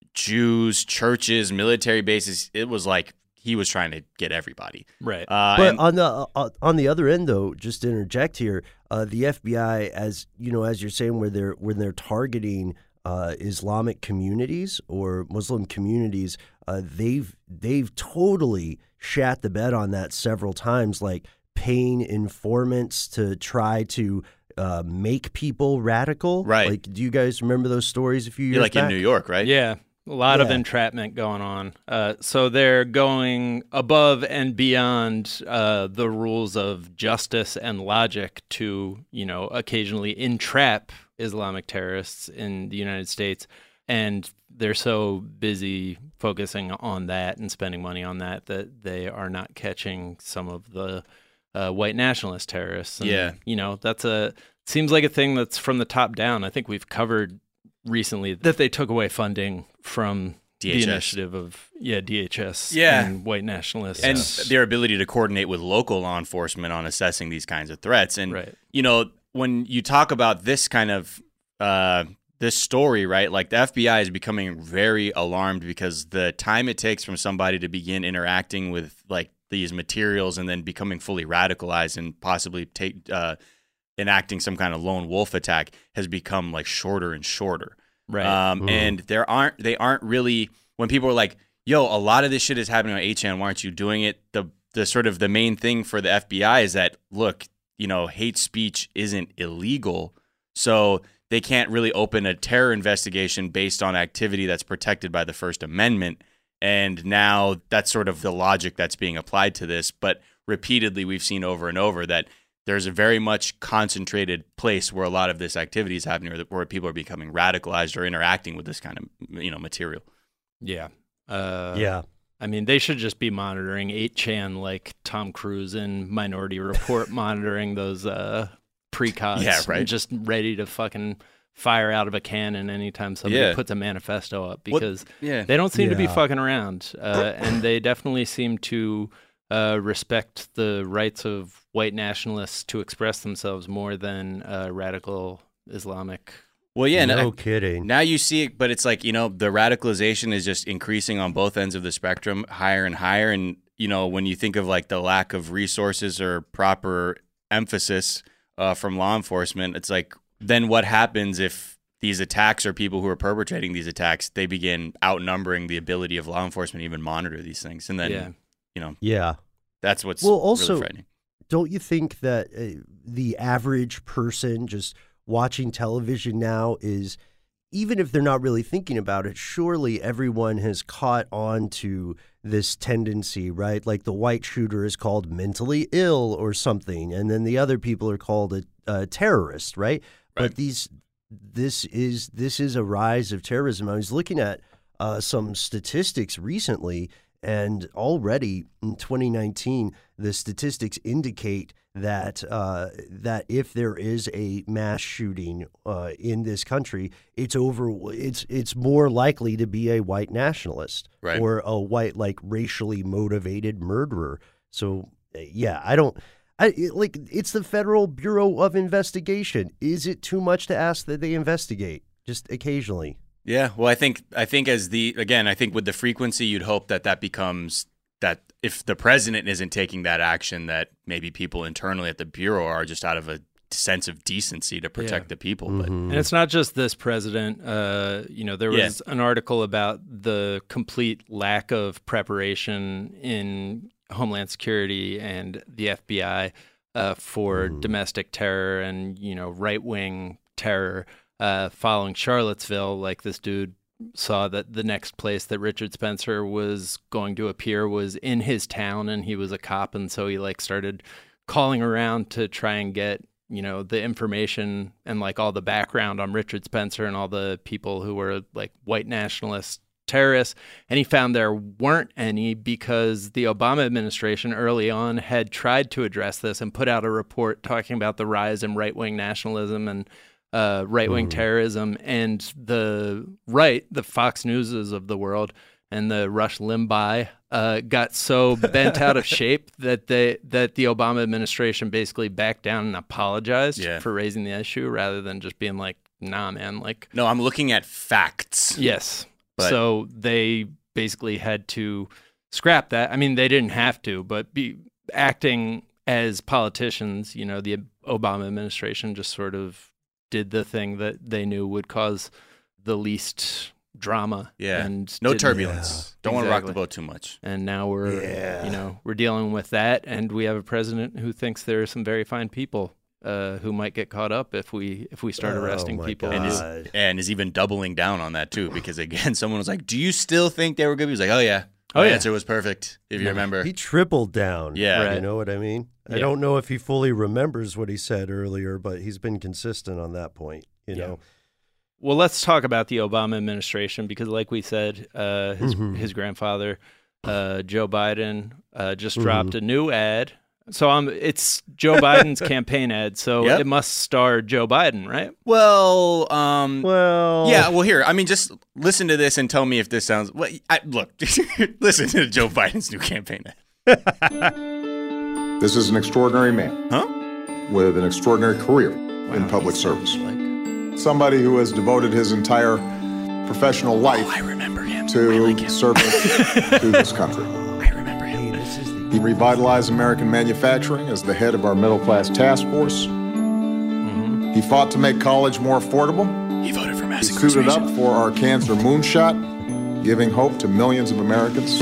Jews, churches, military bases. It was like he was trying to get everybody. Right. Uh, but and- on the uh, on the other end, though, just to interject here, uh, the F B I, as you know, as you're saying, where they're when they're targeting uh, Islamic communities or Muslim communities, uh, they've they've totally shat the bed on that several times, like paying informants to try to Uh, make people radical. Right. Like, do you guys remember those stories a few years You're like back? in New York, right? Yeah. A lot Yeah. of entrapment going on. Uh, so they're going above and beyond uh, the rules of justice and logic to, you know, occasionally entrap Islamic terrorists in the United States. And they're so busy focusing on that and spending money on that that they are not catching some of the Uh, white nationalist terrorists. And, Yeah. you know, that's a, seems like a thing that's from the top down. I think we've covered recently that they took away funding from D H S. the initiative of, yeah, D H S Yeah. and white nationalists. And Uh, their ability to coordinate with local law enforcement on assessing these kinds of threats. And, Right. you know, when you talk about this kind of, uh, this story, right, like the F B I is becoming very alarmed because the time it takes from somebody to begin interacting with, like, these materials and then becoming fully radicalized and possibly take uh, enacting some kind of lone wolf attack has become like shorter and shorter. Right. Um, Mm. and there aren't they aren't really when people are like, "Yo, a lot of this shit is happening on eight chan. Why aren't you doing it?" The the sort of the main thing for the F B I is that look, you know, hate speech isn't illegal, so they can't really open a terror investigation based on activity that's protected by the First Amendment. And now that's sort of the logic that's being applied to this. But repeatedly, we've seen over and over that there's a very much concentrated place where a lot of this activity is happening, or where people are becoming radicalized or interacting with this kind of, you know, material. yeah. Uh, Yeah. I mean, they should just be monitoring eight chan like Tom Cruise in Minority Report monitoring those uh, precogs. Yeah, right. And just ready to fucking fire out of a cannon anytime somebody Yeah. puts a manifesto up What- because yeah. they don't seem to be Yeah. fucking around. Uh, and they definitely seem to uh, respect the rights of white nationalists to express themselves more than uh, radical Islamic. Well, yeah, no no, kidding. now you see it, but it's like, you know, the radicalization is just increasing on both ends of the spectrum, higher and higher. And, you know, when you think of like the lack of resources or proper emphasis uh, from law enforcement, it's like, then what happens if these attacks or people who are perpetrating these attacks, they begin outnumbering the ability of law enforcement to even monitor these things? And then, Yeah. you know, Yeah. that's what's Well, also, really frightening. don't you think that uh, the average person just watching television now is even if they're not really thinking about it, surely everyone has caught on to this tendency, right? Like the white shooter is called mentally ill or something, and then the other people are called a, a terrorist, right? right? But these, this is this is a rise of terrorism. I was looking at uh, some statistics recently, and already in twenty nineteen, the statistics indicate that uh, that if there is a mass shooting uh, in this country, it's over. It's it's more likely to be a white nationalist right. or a white, like, racially motivated murderer. So yeah, I don't. I it, like it's the Federal Bureau of Investigation. Is it too much to ask that they investigate just occasionally? Yeah, well, I think I think as the again, I think with the frequency, you'd hope that that becomes that if the president isn't taking that action, that maybe people internally at the Bureau are just out of a sense of decency to protect yeah. the people. Mm-hmm. But and it's not just this president. Uh, you know, there was yeah. an article about the complete lack of preparation in Homeland Security and the F B I uh, for mm. domestic terror and, you know, right-wing terror. Uh, following Charlottesville, like this dude saw that the next place that Richard Spencer was going to appear was in his town, and he was a cop, and so he like started calling around to try and get, you know, the information and like all the background on Richard Spencer and all the people who were like white nationalist terrorists, and he found there weren't any because the Obama administration early on had tried to address this and put out a report talking about the rise in right-wing nationalism and Uh, right-wing mm. terrorism, and the right, the Fox Newses of the world, and the Rush Limbaugh uh, got so bent out of shape that they that the Obama administration basically backed down and apologized yeah. for raising the issue, rather than just being like, "Nah, man." Like, no, I'm looking at facts. Yes, but... so they basically had to scrap that. I mean, they didn't have to, but be acting as politicians, you know, the Obama administration just sort of did the thing that they knew would cause the least drama. Yeah. And no didn't- turbulence. Yeah. Don't want to rock the Exactly. boat too much. And now we're, Yeah. you know, we're dealing with that, and we have a president who thinks there are some very fine people uh, who might get caught up if we if we start Oh, arresting my people. And is, God. and is even doubling down on that too, because again, someone was like, "Do you still think they were good?" He was like, "Oh yeah, Oh, my yeah. answer was perfect." If you Yeah. remember, He tripled down. Yeah. You Right. know what I mean? I Yeah. don't know if he fully remembers what he said earlier, but he's been consistent on that point, you Yeah. know? Well, let's talk about the Obama administration because, like we said, uh, his Mhm. his grandfather, uh, Joe Biden, uh, just Mhm. dropped a new ad. So um, it's Joe Biden's campaign ad, so Yep. it must star Joe Biden, right? well, um, Well, yeah, well, here, I mean, just listen to this and tell me if this sounds. Well, I, look, listen to Joe Biden's new campaign ad. This is an extraordinary man Huh? with an extraordinary career in public service. Somebody who has devoted his entire professional life I remember him. I to like him. service to this country. I remember him. Hey, this is the He revitalized American manufacturing as the head of our middle-class task force. He fought to make college more affordable. He voted for He mass suited up incarceration. for our cancer moonshot, giving hope to millions of Americans.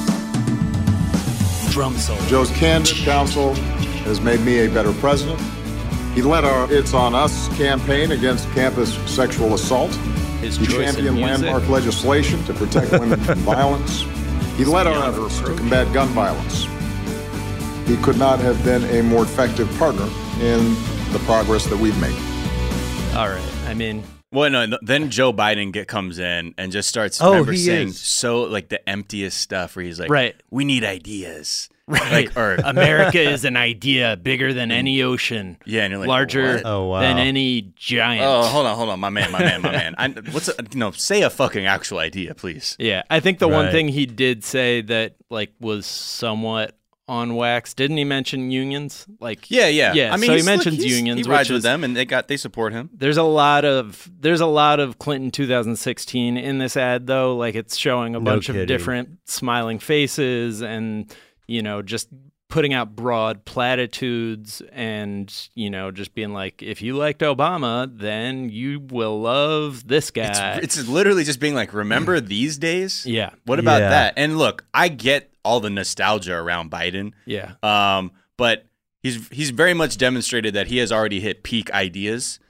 Drum solo. Joe's candid counsel has made me a better president. He led our It's On Us campaign against campus sexual assault. His He choice in championed music. landmark legislation to protect women from violence. He led our beyond efforts to reproach. combat gun violence. He could not have been a more effective partner in the progress that we've made. All right. I mean, Well, no, no, then Joe Biden get comes in and just starts Oh, remember he saying is. so like the emptiest stuff where he's like, Right. we need ideas. right. Like, or America is an idea bigger than any ocean. Yeah, and you're like, larger what? Oh, wow. than any giant. Oh, hold on, hold on, my man, my man, my man. I, what's a, no? Say a fucking actual idea, please. Yeah, I think the one Right. thing he did say that like was somewhat on wax. Didn't he mention unions? Like, Yeah, yeah, yeah. I mean, so he he's- look, mentions he's- unions. He rides which with is, them, and they got they support him. There's a lot of there's a lot of Clinton two thousand sixteen in this ad though. Like it's showing a No bunch kidding. of different smiling faces and you know just putting out broad platitudes and you know just being like, if you liked Obama, then you will love this guy. It's, it's literally just being like, remember these days? yeah, What about Yeah. that? And look, I get all the nostalgia around Biden. yeah. Um, but he's he's very much demonstrated that he has already hit peak ideas.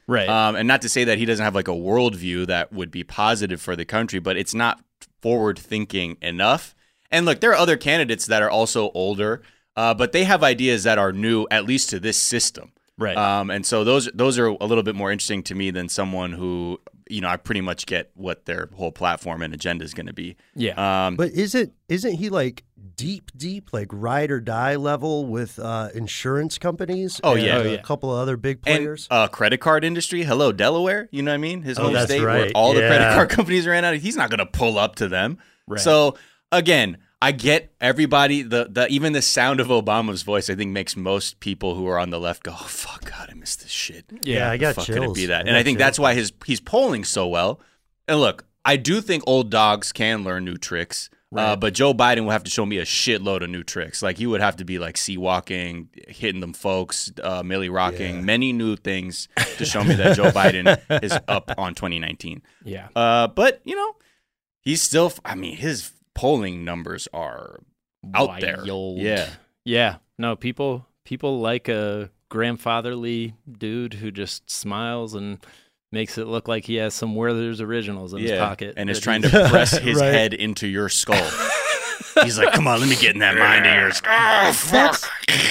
Right. Um, and not to say that he doesn't have like a worldview that would be positive for the country, but it's not forward thinking enough. And look, there are other candidates that are also older, uh, but they have ideas that are new, at least to this system. Right. Um, and so those those are a little bit more interesting to me than someone who, you know, I pretty much get what their whole platform and agenda is going to be. Yeah. Um, but isn't isn't he like deep, deep, like ride or die level with uh, insurance companies? Oh and yeah, a oh, yeah. couple of other big players. And, uh, credit card industry. Hello, Delaware. You know what I mean? His Oh, home that's state, right. where all the Yeah. credit card companies ran out. He's not going to pull up to them. Right. So again, I get everybody. The the even the sound of Obama's voice, I think, makes most people who are on the left go, "Oh fuck, God, I miss this shit." Yeah, I got fuck chills. Could it be that? I and got I think chills. that's why his he's polling so well. And look, I do think old dogs can learn new tricks. Uh, Right. but Joe Biden will have to show me a shitload of new tricks. Like he would have to be like sea walking, hitting them folks, uh, Millie rocking, Yeah. many new things to show me that Joe Biden is up on twenty nineteen. Yeah. Uh, but you know, he's still. I mean, his polling numbers are out there. Wild. Yeah. Yeah. No, people people like a grandfatherly dude who just smiles and makes it look like he has some Werther's Originals in his Yeah, pocket. and is that trying to he's- press his Right. head into your skull. He's like, "Come on, let me get in that mind of yours." Oh, fuck.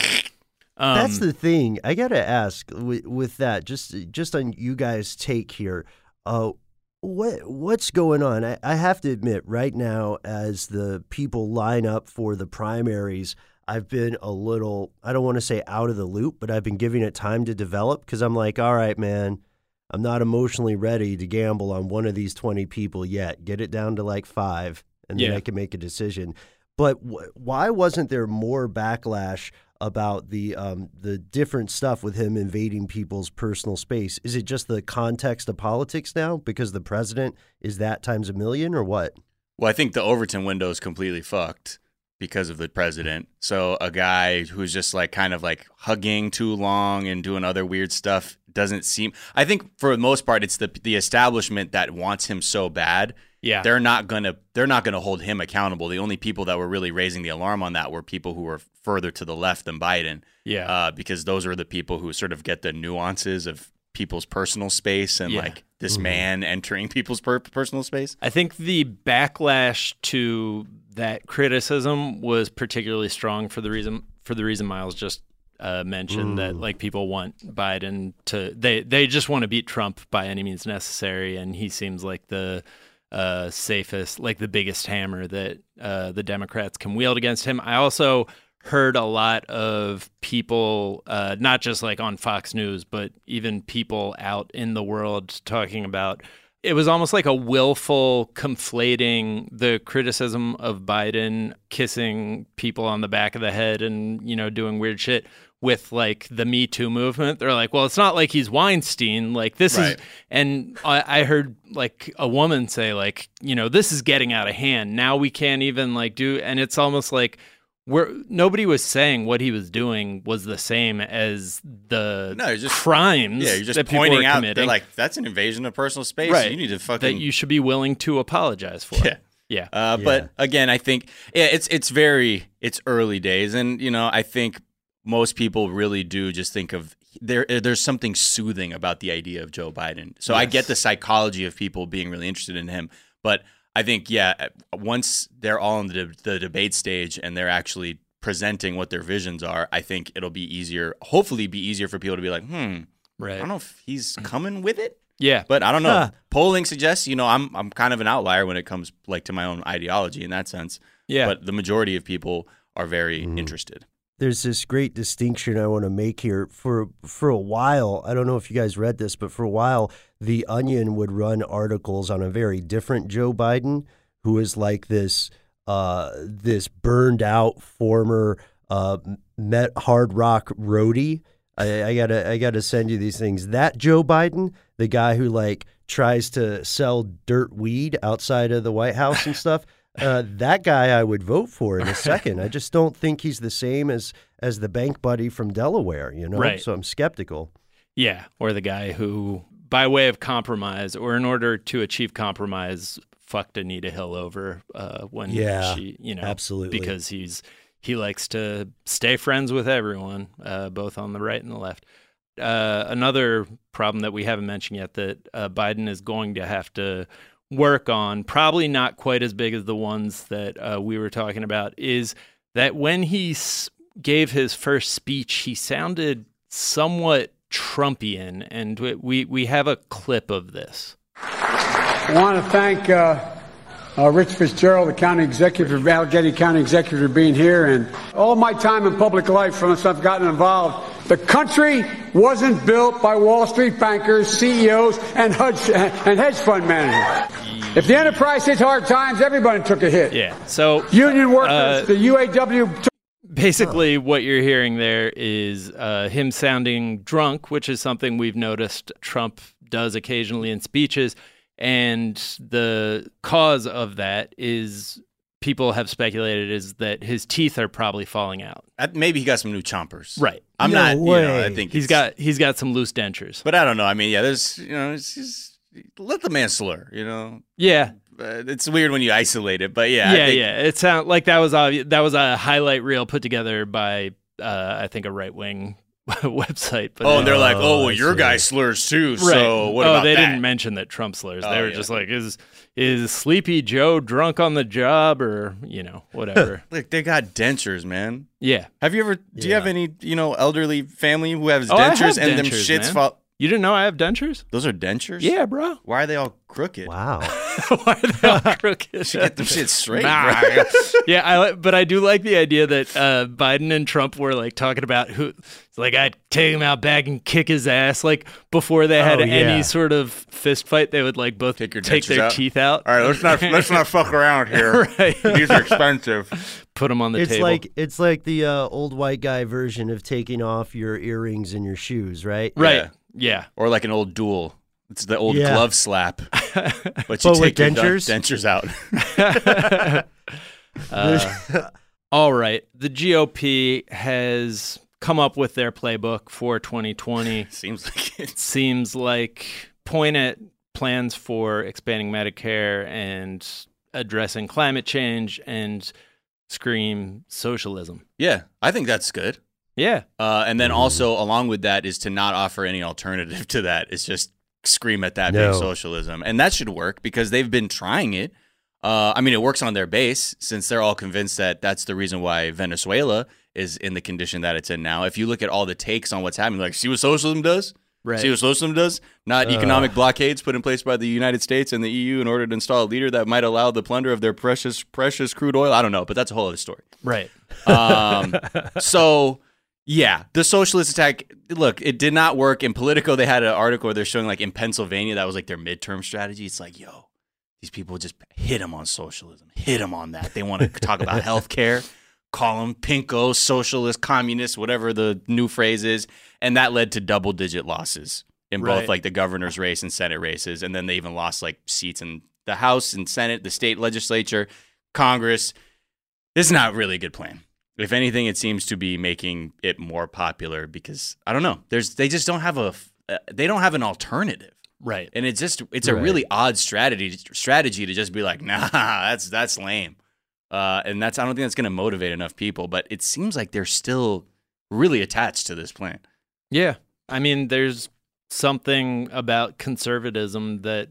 Um, That's the thing. I gotta ask with, with that. Just just on you guys' take here. Uh, what what's going on? I, I have to admit, right now, as the people line up for the primaries, I've been a little. I don't want to say out of the loop, but I've been giving it time to develop because I'm like, all right, man. I'm not emotionally ready to gamble on one of these twenty people yet. Get it down to like five, and then Yeah. I can make a decision. But wh- why wasn't there more backlash about the um, the different stuff with him invading people's personal space? Is it just the context of politics now because the president is that times a million, or what? Well, I think the Overton window is completely fucked because of the president. So a guy who's just like kind of like hugging too long and doing other weird stuff doesn't seem. I think for the most part, it's the the establishment that wants him so bad. Yeah. They're not gonna they're not gonna hold him accountable. The only people that were really raising the alarm on that were people who were further to the left than Biden. Yeah. Uh, because those are the people who sort of get the nuances of people's personal space and Yeah. like this Mm-hmm. man entering people's per- personal space. I think the backlash to that criticism was particularly strong for the reason for the reason Miles just uh, mentioned that like people want Biden to they they just want to beat Trump by any means necessary, and he seems like the uh, safest, like the biggest hammer that uh, the Democrats can wield against him. I also heard a lot of people, uh, not just like on Fox News, but even people out in the world talking about it was almost like a willful conflating the criticism of Biden kissing people on the back of the head and, you know, doing weird shit with like the Me Too movement. They're like, well, it's not like he's Weinstein. Like this Right. is, and I, I heard like a woman say like, you know, this is getting out of hand. Now we can't even like do, and it's almost like, Where nobody was saying what he was doing was the same as the No, you're just crimes. Yeah, you're just that people pointing were out. committing, They're like, that's an invasion of personal space. right? You need to fucking that you should be willing to apologize for. Yeah. yeah. Uh, Yeah. But again, I think yeah, it's it's very it's early days, and you know I think most people really do just think of there. There's something soothing about the idea of Joe Biden. So I Yes. get the psychology of people being really interested in him, but I think yeah, once they're all in the, the debate stage and they're actually presenting what their visions are, I think it'll be easier. Hopefully, be easier for people to be like, hmm, Right. I don't know if he's coming with it. Yeah. But I don't know. Huh. Polling suggests, you know, I'm I'm kind of an outlier when it comes like to my own ideology in that sense. Yeah. But the majority of people are very interested. There's this great distinction I want to make here. For for a while, I don't know if you guys read this, but for a while, The Onion would run articles on a very different Joe Biden, who is like this uh, this burned out former uh, Met hard rock roadie. I, I gotta I gotta send you these things. That Joe Biden, the guy who like tries to sell dirt weed outside of the White House and stuff. Uh, that guy I would vote for in a second. I just don't think he's the same as as the bank buddy from Delaware, you know? Right. So I'm skeptical. Yeah. Or the guy who, by way of compromise or in order to achieve compromise, fucked Anita Hill over uh, when Yeah, she, you know, absolutely. because he's he likes to stay friends with everyone, uh, both on the right and the left. uh, another problem that we haven't mentioned yet that uh, Biden is going to have to work on, probably not quite as big as the ones that uh, we were talking about, is that when he s- gave his first speech, he sounded somewhat Trumpian, and we, we have a clip of this. I want to thank uh, uh, Rich Fitzgerald, the county executive, Allegheny County executive, for being here, and all my time in public life from since I've gotten involved. The country wasn't built by Wall Street bankers, C E Os, and hedge, and hedge fund managers. If the enterprise hit hard times, everybody took a hit. Yeah. So union workers, uh, the U A W. Basically, what you're hearing there is uh, him sounding drunk, which is something we've noticed Trump does occasionally in speeches. And the cause of that is, people have speculated, is that his teeth are probably falling out. I, maybe he got some new chompers. Right. I'm No not, way. you know, I think He's it's- got he's got some loose dentures. But I don't know. I mean, yeah, there's, you know, it's just, let the man slur, you know? Yeah. Uh, it's weird when you isolate it, but yeah. Yeah, I think, yeah. It sound like that was obvious. That was a highlight reel put together by uh, I think a right wing website. But Oh, and they're like, oh, well, I your see. guy slurs too. right. So what oh, about they that? didn't mention that Trump slurs. Oh, they were yeah. just like, is is Sleepy Joe drunk on the job, or you know, whatever. Look, they got dentures, man. Yeah. Have you ever? Do you have any, you know, elderly family who has Oh, I dentures have and them dentures, shits man. fall? You didn't know I have dentures? Those are dentures. Yeah, bro. Why are they all crooked? Wow. Why are they all crooked? Should get them shit straight, Nah. bro. Yeah, I li- but I do like the idea that uh, Biden and Trump were like talking about who, it's like I'd take him out back and kick his ass. Like before they had Oh, yeah. any sort of fist fight, they would like both Take your take dentures their out. teeth out. All right, let's not let's not fuck around here. Right. These are expensive. Put them on the It's table. like it's like the uh, old white guy version of taking off your earrings and your shoes, right? right. Yeah. Yeah. Or like an old duel. It's the old Yeah. glove slap. But you But take with your dentures? dentures out. Uh, all right. The G O P has come up with their playbook for twenty twenty. Seems like it. Seems like point at plans for expanding Medicare and addressing climate change and scream socialism. Yeah, I think that's good. Yeah. Uh, and then also along with that is to not offer any alternative to that. It's just scream at that No. being socialism. And that should work because they've been trying it. Uh, I mean, it works on their base since they're all convinced that that's the reason why Venezuela is in the condition that it's in now. If you look at all the takes on what's happening, like, see what socialism does? Right. See what socialism does? Not economic blockades put in place by the United States and the E U in order to install a leader that might allow the plunder of their precious, precious crude oil. I don't know, but that's a whole other story. Right. Um, so, yeah, the socialist attack, look, it did not work. In Politico, they had an article where they're showing, like, in Pennsylvania, that was, like, their midterm strategy. It's like, yo, these people just hit them on socialism, hit them on that. They want to talk about health care, call them pinko, socialist, communist, whatever the new phrase is. And that led to double-digit losses in both, Right. like, the governor's race and Senate races. And then they even lost, like, seats in the House and Senate, the state legislature, Congress. This is not really a good plan. If anything, it seems to be making it more popular because I don't know. There's they just don't have a uh, they don't have an alternative, Right. and it's just it's a Right. really odd strategy strategy to just be like, nah, that's that's lame, uh, and that's I don't think that's going to motivate enough people. But it seems like they're still really attached to this plan. Yeah. I mean, there's something about conservatism that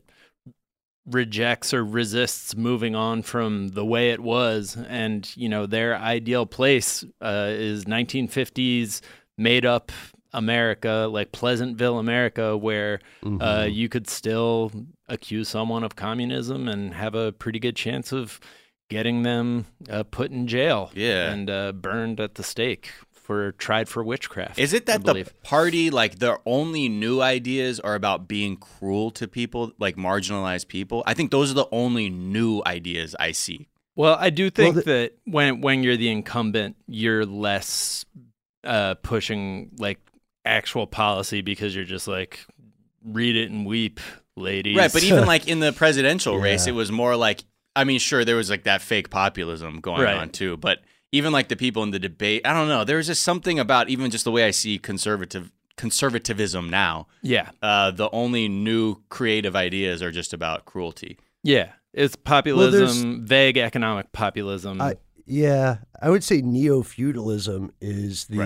rejects or resists moving on from the way it was. And, you know, their ideal place uh, is nineteen fifties made up America, like Pleasantville, America, where Mm-hmm. uh, you could still accuse someone of communism and have a pretty good chance of getting them uh, put in jail Yeah. and uh, burned at the stake for tried for witchcraft. Is it I that the believe. party, like, their only new ideas are about being cruel to people, like marginalized people? I think those are the only new ideas I see. Well, I do think Well, the- that when when you're the incumbent, you're less uh, pushing like actual policy because you're just like read it and weep, ladies. Right, but even like in the presidential race, Yeah. it was more like, I mean, sure, there was like that fake populism going Right. on too, but even like the people in the debate, I don't know, there's just something about even just the way I see conservative conservativism now. yeah, Uh, the only new creative ideas are just about cruelty. yeah, it's populism, vague economic populism. I, yeah, I would say neo-feudalism is the Right.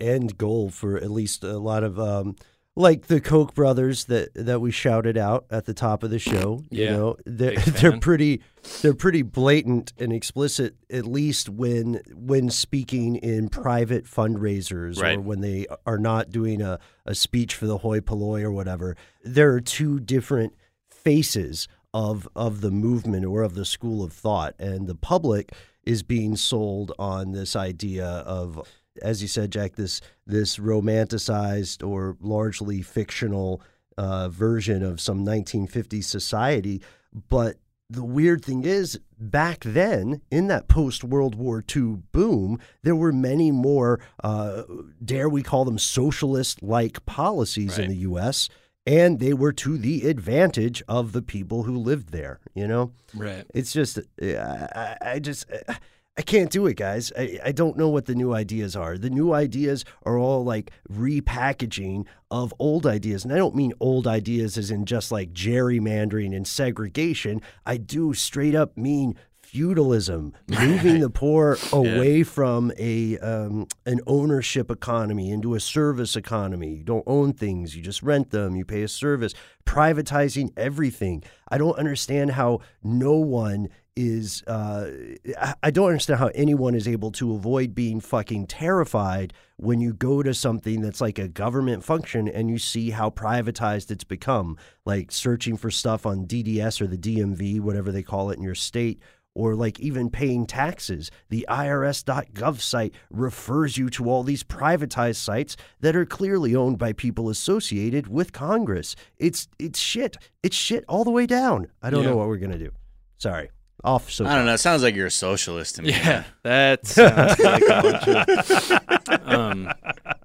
end goal for at least a lot of um, like the Koch brothers that, that we shouted out at the top of the show. Yeah, you know, they're, they're pretty they're pretty blatant and explicit, at least when when speaking in private fundraisers right. or when they are not doing a, a speech for the hoi polloi or whatever. There are two different faces of of the movement or of the school of thought, and the public is being sold on this idea of, as you said, Jack, this this romanticized or largely fictional uh, version of some nineteen fifties society. But the weird thing is, back then, in that post-World War Two boom, there were many more, uh, dare we call them socialist-like policies right. in the U S, and they were to the advantage of the people who lived there, you know? Right. It's just, I, I just, I can't do it, guys. I, I don't know what the new ideas are. The new ideas are all like repackaging of old ideas. And I don't mean old ideas as in just like gerrymandering and segregation. I do straight up mean feudalism, moving the poor away yeah. from a um, an ownership economy into a service economy. You don't own things, you just rent them, you pay a service, privatizing everything. I don't understand how no one is, uh, I don't understand how anyone is able to avoid being fucking terrified when you go to something that's like a government function and you see how privatized it's become, like searching for stuff on D D S or the D M V, whatever they call it in your state, or like even paying taxes. The I R S dot gov site refers you to all these privatized sites that are clearly owned by people associated with Congress. It's it's shit. It's shit all the way down. I don't yeah. know what we're going to do. Sorry. Off. So I don't know. It sounds like you're a socialist to me. Yeah, that sounds like a bunch of... Um,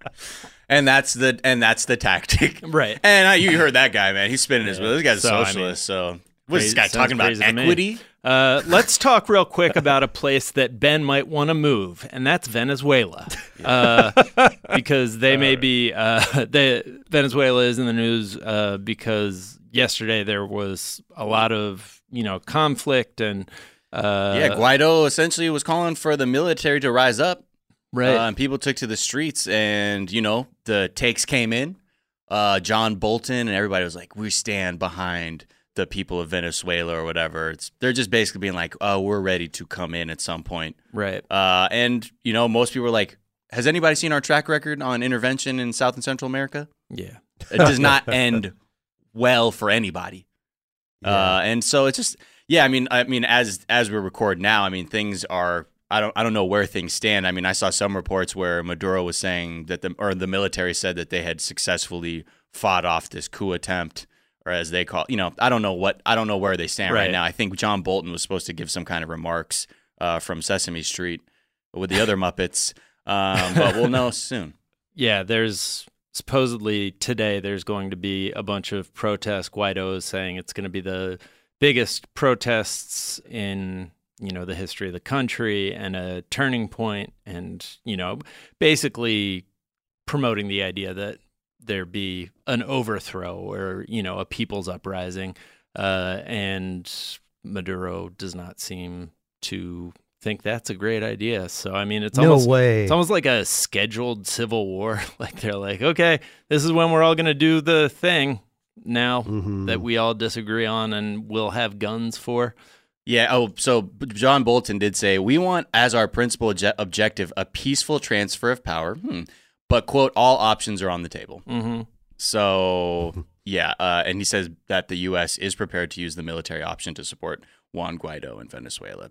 And that's the and that's the tactic, right? And I, you heard that guy, man. He's spinning yeah. his wheels. This guy's a so, socialist. I mean, so what is this guy talking about? Equity? Uh, let's talk real quick about a place that Ben might want to move, and that's Venezuela, uh, because they may be. Uh, the Venezuela is in the news uh, because yesterday there was a lot of you know conflict and. Uh, yeah, Guaido essentially was calling for the military to rise up. Right. Uh, and people took to the streets, and, you know, the takes came in. Uh, John Bolton and everybody was like, we stand behind the people of Venezuela or whatever. It's They're just basically being like, oh, we're ready to come in at some point. Right. Uh, and, you know, most people were like, has anybody seen our track record on intervention in South and Central America? Yeah. It does not end well for anybody. Yeah. Uh, and so it's just, yeah, I mean, I mean, as as we record now, I mean, things are, I don't I don't know where things stand. I mean, I saw some reports where Maduro was saying that the or the military said that they had successfully fought off this coup attempt, or as they call, you know, I don't know what I don't know where they stand right, right now. I think John Bolton was supposed to give some kind of remarks uh, from Sesame Street with the other Muppets, um, but we'll know soon. Yeah, there's supposedly today there's going to be a bunch of protests. Guaido is saying it's going to be the biggest protests in you know, the history of the country and a turning point, and, you know, basically promoting the idea that there be an overthrow or, you know, a people's uprising. Uh, and Maduro does not seem to think that's a great idea. So, I mean, it's no almost, way. It's almost like a scheduled civil war. Like they're like, okay, this is when we're all going to do the thing now mm-hmm. that we all disagree on and we'll have guns for. Yeah. Oh, so John Bolton did say, we want as our principal obje- objective a peaceful transfer of power, hmm. but, quote, all options are on the table. Mm-hmm. So, yeah. Uh, and he says that the U S is prepared to use the military option to support Juan Guaido in Venezuela.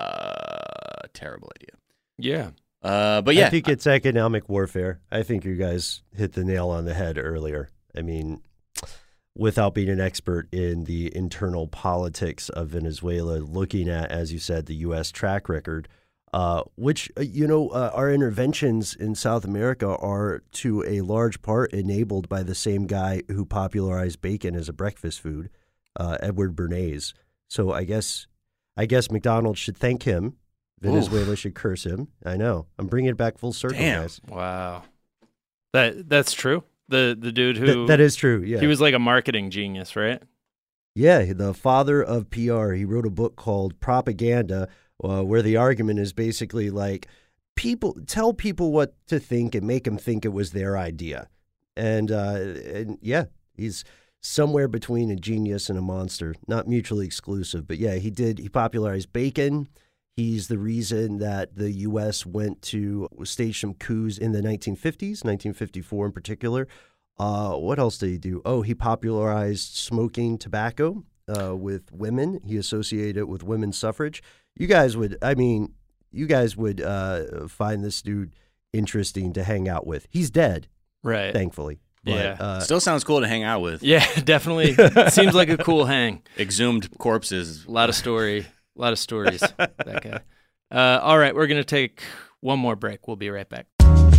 Uh, terrible idea. Yeah. Uh, but, yeah. I think it's economic warfare. I think you guys hit the nail on the head earlier. I mean, without being an expert in the internal politics of Venezuela, looking at, as you said, the U S track record, uh, which, uh, you know, uh, our interventions in South America are to a large part enabled by the same guy who popularized bacon as a breakfast food, uh, Edward Bernays. So I guess I guess McDonald's should thank him. Venezuela Ooh. should curse him. I know. I'm bringing it back full circle, Damn. guys. Wow. That That's true? The the dude who Th- that is true. Yeah, he was like a marketing genius, right? Yeah, the father of P R. He wrote a book called Propaganda, uh, where the argument is basically like people tell people what to think and make them think it was their idea. And, uh, and yeah, he's somewhere between a genius and a monster, not mutually exclusive. But yeah, he did. He popularized bacon. He's the reason that the U S went to stage some coups in the nineteen fifties, nineteen fifty-four in particular. Uh, what else did he do? Oh, he popularized smoking tobacco uh, with women. He associated it with women's suffrage. You guys would, I mean, you guys would uh, find this dude interesting to hang out with. He's dead, right? Thankfully. But, yeah, uh, still sounds cool to hang out with. Yeah, definitely. Seems like a cool hang. Exhumed corpses. A lot of story. A lot of stories. That guy. Uh, all right, we're gonna take one more break. We'll be right back.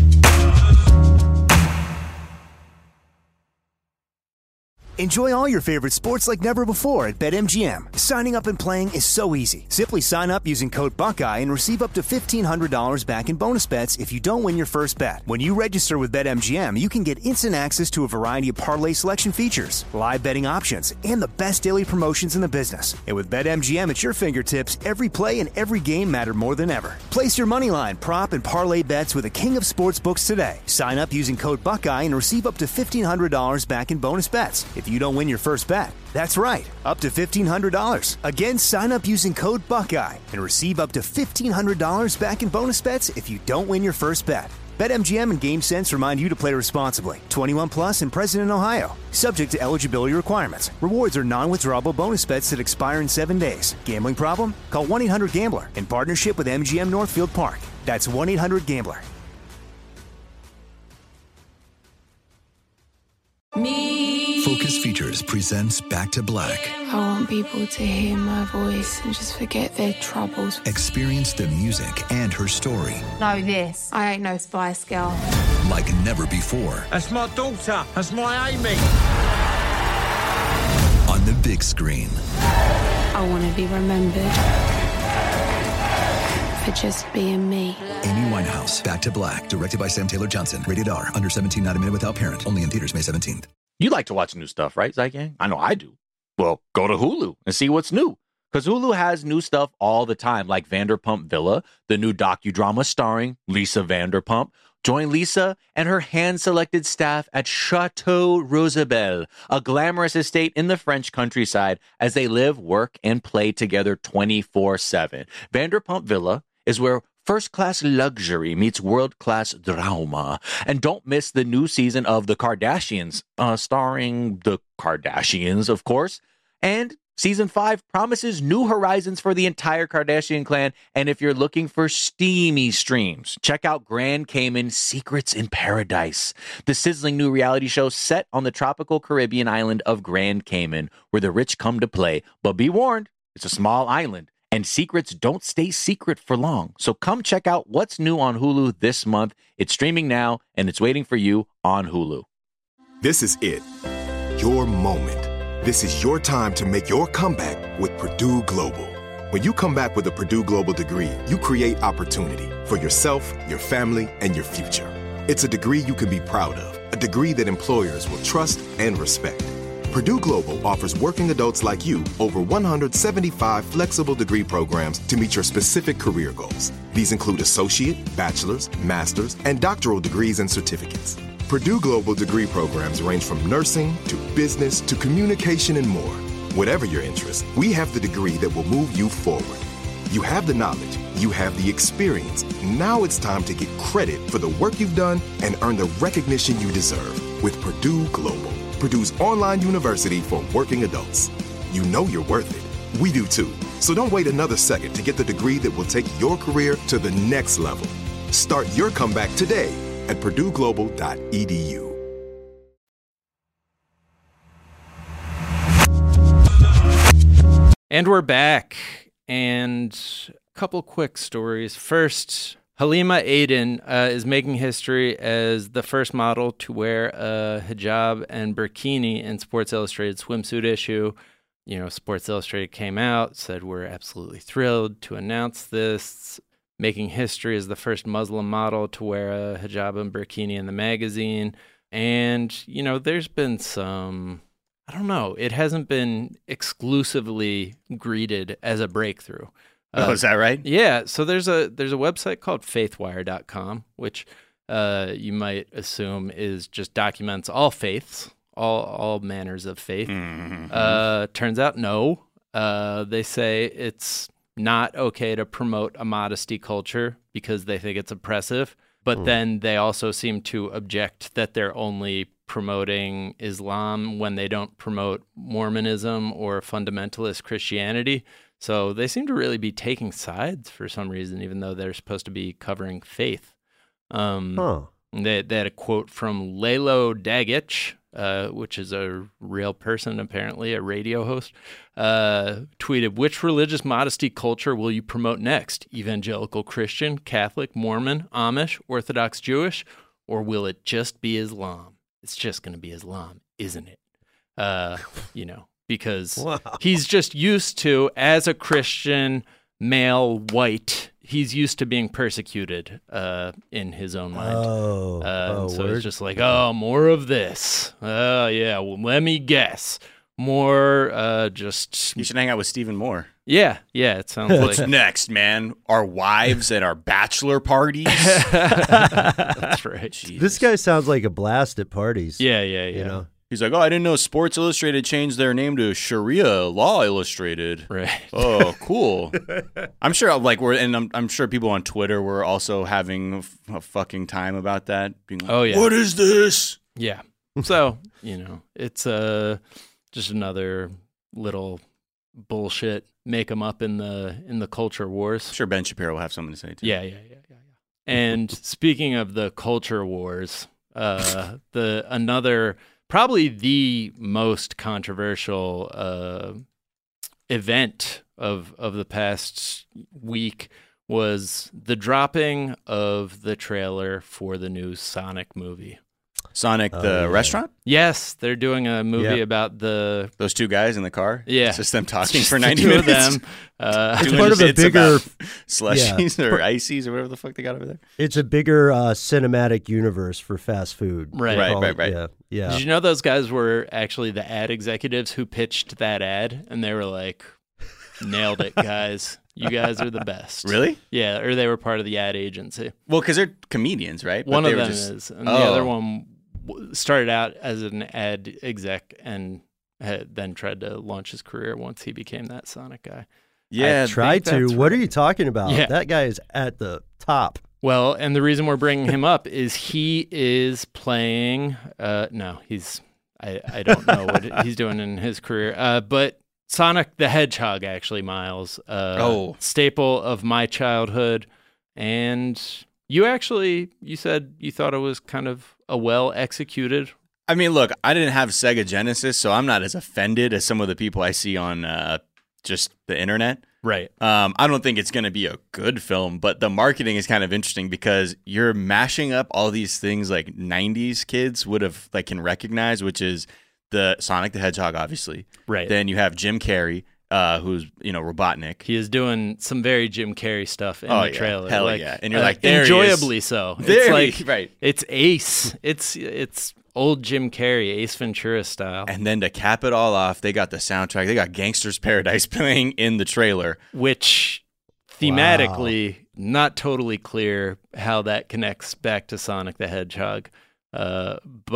Enjoy all your favorite sports like never before at BetMGM. Signing up and playing is so easy. Simply sign up using code Buckeye and receive up to fifteen hundred dollars back in bonus bets if you don't win your first bet. When you register with BetMGM, you can get instant access to a variety of parlay selection features, live betting options, and the best daily promotions in the business. And with BetMGM at your fingertips, every play and every game matter more than ever. Place your moneyline, prop, and parlay bets with the king of sportsbooks today. Sign up using code Buckeye and receive up to fifteen hundred dollars back in bonus bets if you don't win your first bet. That's right, up to fifteen hundred dollars. Again, sign up using code Buckeye and receive up to fifteen hundred dollars back in bonus bets if you don't win your first bet. BetMGM and GameSense remind you to play responsibly. twenty-one plus and present in Ohio. Subject to eligibility requirements. Rewards are non-withdrawable bonus bets that expire in seven days. Gambling problem? Call one eight hundred gambler in partnership with M G M Northfield Park. That's one eight hundred gambler. Me. Focus Features presents Back to Black. I want people to hear my voice and just forget their troubles. Experience the music and her story Know this. I ain't no Spice Girl. like never before. That's my daughter. That's my Amy. On the big screen. I want to be remembered for just being me. Amy Winehouse, Back to Black, directed by Sam Taylor Johnson. Rated R, under seventeen, not a minute without parent. Only in theaters May seventeenth. You like to watch new stuff, right, Zygang? I know I do. Well, go to Hulu and see what's new. Because Hulu has new stuff all the time, like Vanderpump Villa, the new docudrama starring Lisa Vanderpump. Join Lisa and her hand-selected staff at Chateau Rosabelle, a glamorous estate in the French countryside, as they live, work, and play together twenty-four seven. Vanderpump Villa is where first-class luxury meets world-class drama. And don't miss the new season of The Kardashians, uh, starring the Kardashians, of course. And season five promises new horizons for the entire Kardashian clan. And if you're looking for steamy streams, check out Grand Cayman Secrets in Paradise, the sizzling new reality show set on the tropical Caribbean island of Grand Cayman, where the rich come to play. But be warned, it's a small island, and secrets don't stay secret for long. So come check out what's new on Hulu this month. It's streaming now, and it's waiting for you on Hulu. This is it. Your moment. This is your time to make your comeback with Purdue Global. When you come back with a Purdue Global degree, you create opportunity for yourself, your family, and your future. It's a degree you can be proud of, a degree that employers will trust and respect. Purdue Global offers working adults like you over one hundred seventy-five flexible degree programs to meet your specific career goals. These include associate, bachelor's, master's, and doctoral degrees and certificates. Purdue Global degree programs range from nursing to business to communication and more. Whatever your interest, we have the degree that will move you forward. You have the knowledge, you have the experience. Now it's time to get credit for the work you've done and earn the recognition you deserve with Purdue Global, Purdue's online university for working adults. You know you're worth it. We do too. So don't wait another second to get the degree that will take your career to the next level. Start your comeback today at purdue global dot e d u. And we're back. And a couple quick stories. First, Halima Aden uh, is making history as the first model to wear a hijab and burkini in Sports Illustrated swimsuit issue. You know, Sports Illustrated came out, said we're absolutely thrilled to announce this. Making history as the first Muslim model to wear a hijab and burkini in the magazine. And, you know, there's been some, I don't know, it hasn't been exclusively greeted as a breakthrough. Uh, oh, is that right? Yeah. So there's a there's a website called faithwire dot com, which uh, you might assume is just documents all faiths, all all manners of faith. Mm-hmm. Uh, turns out no. Uh, they say it's not okay to promote a modesty culture because they think it's oppressive. But mm. then they also seem to object that they're only promoting Islam when they don't promote Mormonism or fundamentalist Christianity. So they seem to really be taking sides for some reason, even though they're supposed to be covering faith. Um, huh. they, they had a quote from Lalo Dagic, uh, which is a real person, apparently, a radio host, uh, tweeted, "Which religious modesty culture will you promote next? Evangelical Christian, Catholic, Mormon, Amish, Orthodox Jewish, or will it just be Islam? It's just going to be Islam, isn't it?" Uh, you know. Because wow. he's just used to, as a Christian, male, white, he's used to being persecuted uh, in his own mind. Oh, uh, oh so word. it's just like, oh, more of this. Oh, yeah, well, let me guess. More uh, just... You should hang out with Stephen Moore. Yeah, yeah, it sounds What's like... What's next, man? Our wives at our bachelor parties? That's right. Jesus. This guy sounds like a blast at parties. Yeah, yeah, yeah. You know? He's like, oh, I didn't know Sports Illustrated changed their name to Sharia Law Illustrated. Right. Oh, cool. I'm sure, like, we're, and I'm, I'm sure people on Twitter were also having a, f- a fucking time about that. Being like, oh, yeah. What is this? Yeah. So, you know, it's uh, just another little bullshit. Make them up in the in the culture wars. I'm sure Ben Shapiro will have something to say, too. Yeah, yeah, yeah, yeah, yeah. And speaking of the culture wars, uh, the another... Probably the most controversial uh, event of of the past week was the dropping of the trailer for the new Sonic movie. Sonic the uh, yeah. restaurant? Yes, they're doing a movie yeah. about the... Those two guys in the car? Yeah. It's just them talking just for ninety the two minutes. Of them. Uh, it's part of a bigger... Slushies yeah. or ices or whatever the fuck they got over there. It's a bigger uh, cinematic universe for fast food. Right, right, right, right. Yeah, yeah. Did you know those guys were actually the ad executives who pitched that ad? And they were like, nailed it, guys. You guys are the best. Really? Yeah, or they were part of the ad agency. Well, because they're comedians, right? One but of them just... is. And oh. the other one started out as an ad exec and had then tried to launch his career once he became that Sonic guy. Yeah, I tried to. What right. are you talking about? Yeah. That guy is at the top. Well, and the reason we're bringing him up is he is playing. Uh, no, he's. I, I don't know what he's doing in his career. Uh, but Sonic the Hedgehog, actually, Miles. Uh, oh, staple of my childhood, and you actually you said you thought it was kind of a well executed. I mean, look, I didn't have Sega Genesis, so I'm not as offended as some of the people I see on uh, just the internet. Right. Um, I don't think it's going to be a good film, but the marketing is kind of interesting because you're mashing up all these things like nineties kids would have like can recognize, which is the Sonic the Hedgehog, obviously. Right. Then you have Jim Carrey, uh, who's you know Robotnik. He is doing some very Jim Carrey stuff in oh, the yeah. trailer. Hell like, yeah! And you're uh, like, there enjoyably he is. so. There it's like right. It's Ace. It's it's. Old Jim Carrey, Ace Ventura style. And then to cap it all off, they got the soundtrack. They got Gangster's Paradise playing in the trailer. Which, thematically, wow. not totally clear how that connects back to Sonic the Hedgehog. Uh,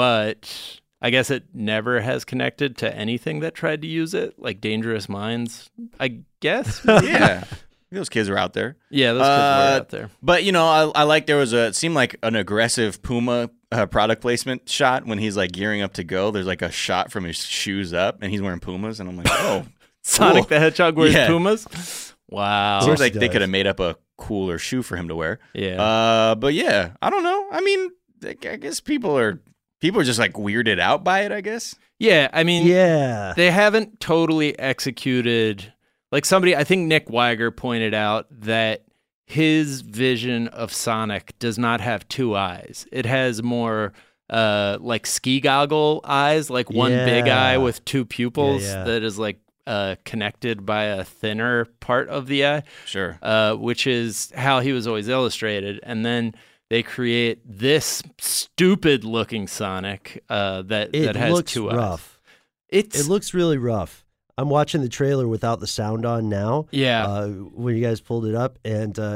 but I guess it never has connected to anything that tried to use it, like Dangerous Minds, I guess. Yeah. Those kids are out there. Yeah, those kids uh, are out there. But, you know, I, I like there was a, it seemed like an aggressive Puma uh, product placement shot when he's like gearing up to go. There's like a shot from his shoes up and he's wearing Pumas. And I'm like, oh. Sonic cool. the Hedgehog wears yeah. Pumas? Wow. Seems like they could have made up a cooler shoe for him to wear. Yeah. Uh, but yeah, I don't know. I mean, I guess people are, people are just like weirded out by it, I guess. Yeah. I mean, yeah. they haven't totally executed. Like somebody, I think Nick Weiger pointed out that his vision of Sonic does not have two eyes. It has more uh, like ski goggle eyes, like one yeah. big eye with two pupils yeah, yeah. that is like uh, connected by a thinner part of the eye. Sure. Uh, which is how he was always illustrated. And then they create this stupid looking Sonic uh, that, it that has looks two rough. eyes. It's, it looks really rough. I'm watching the trailer without the sound on now. Yeah. Uh, when you guys pulled it up, and uh,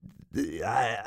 I,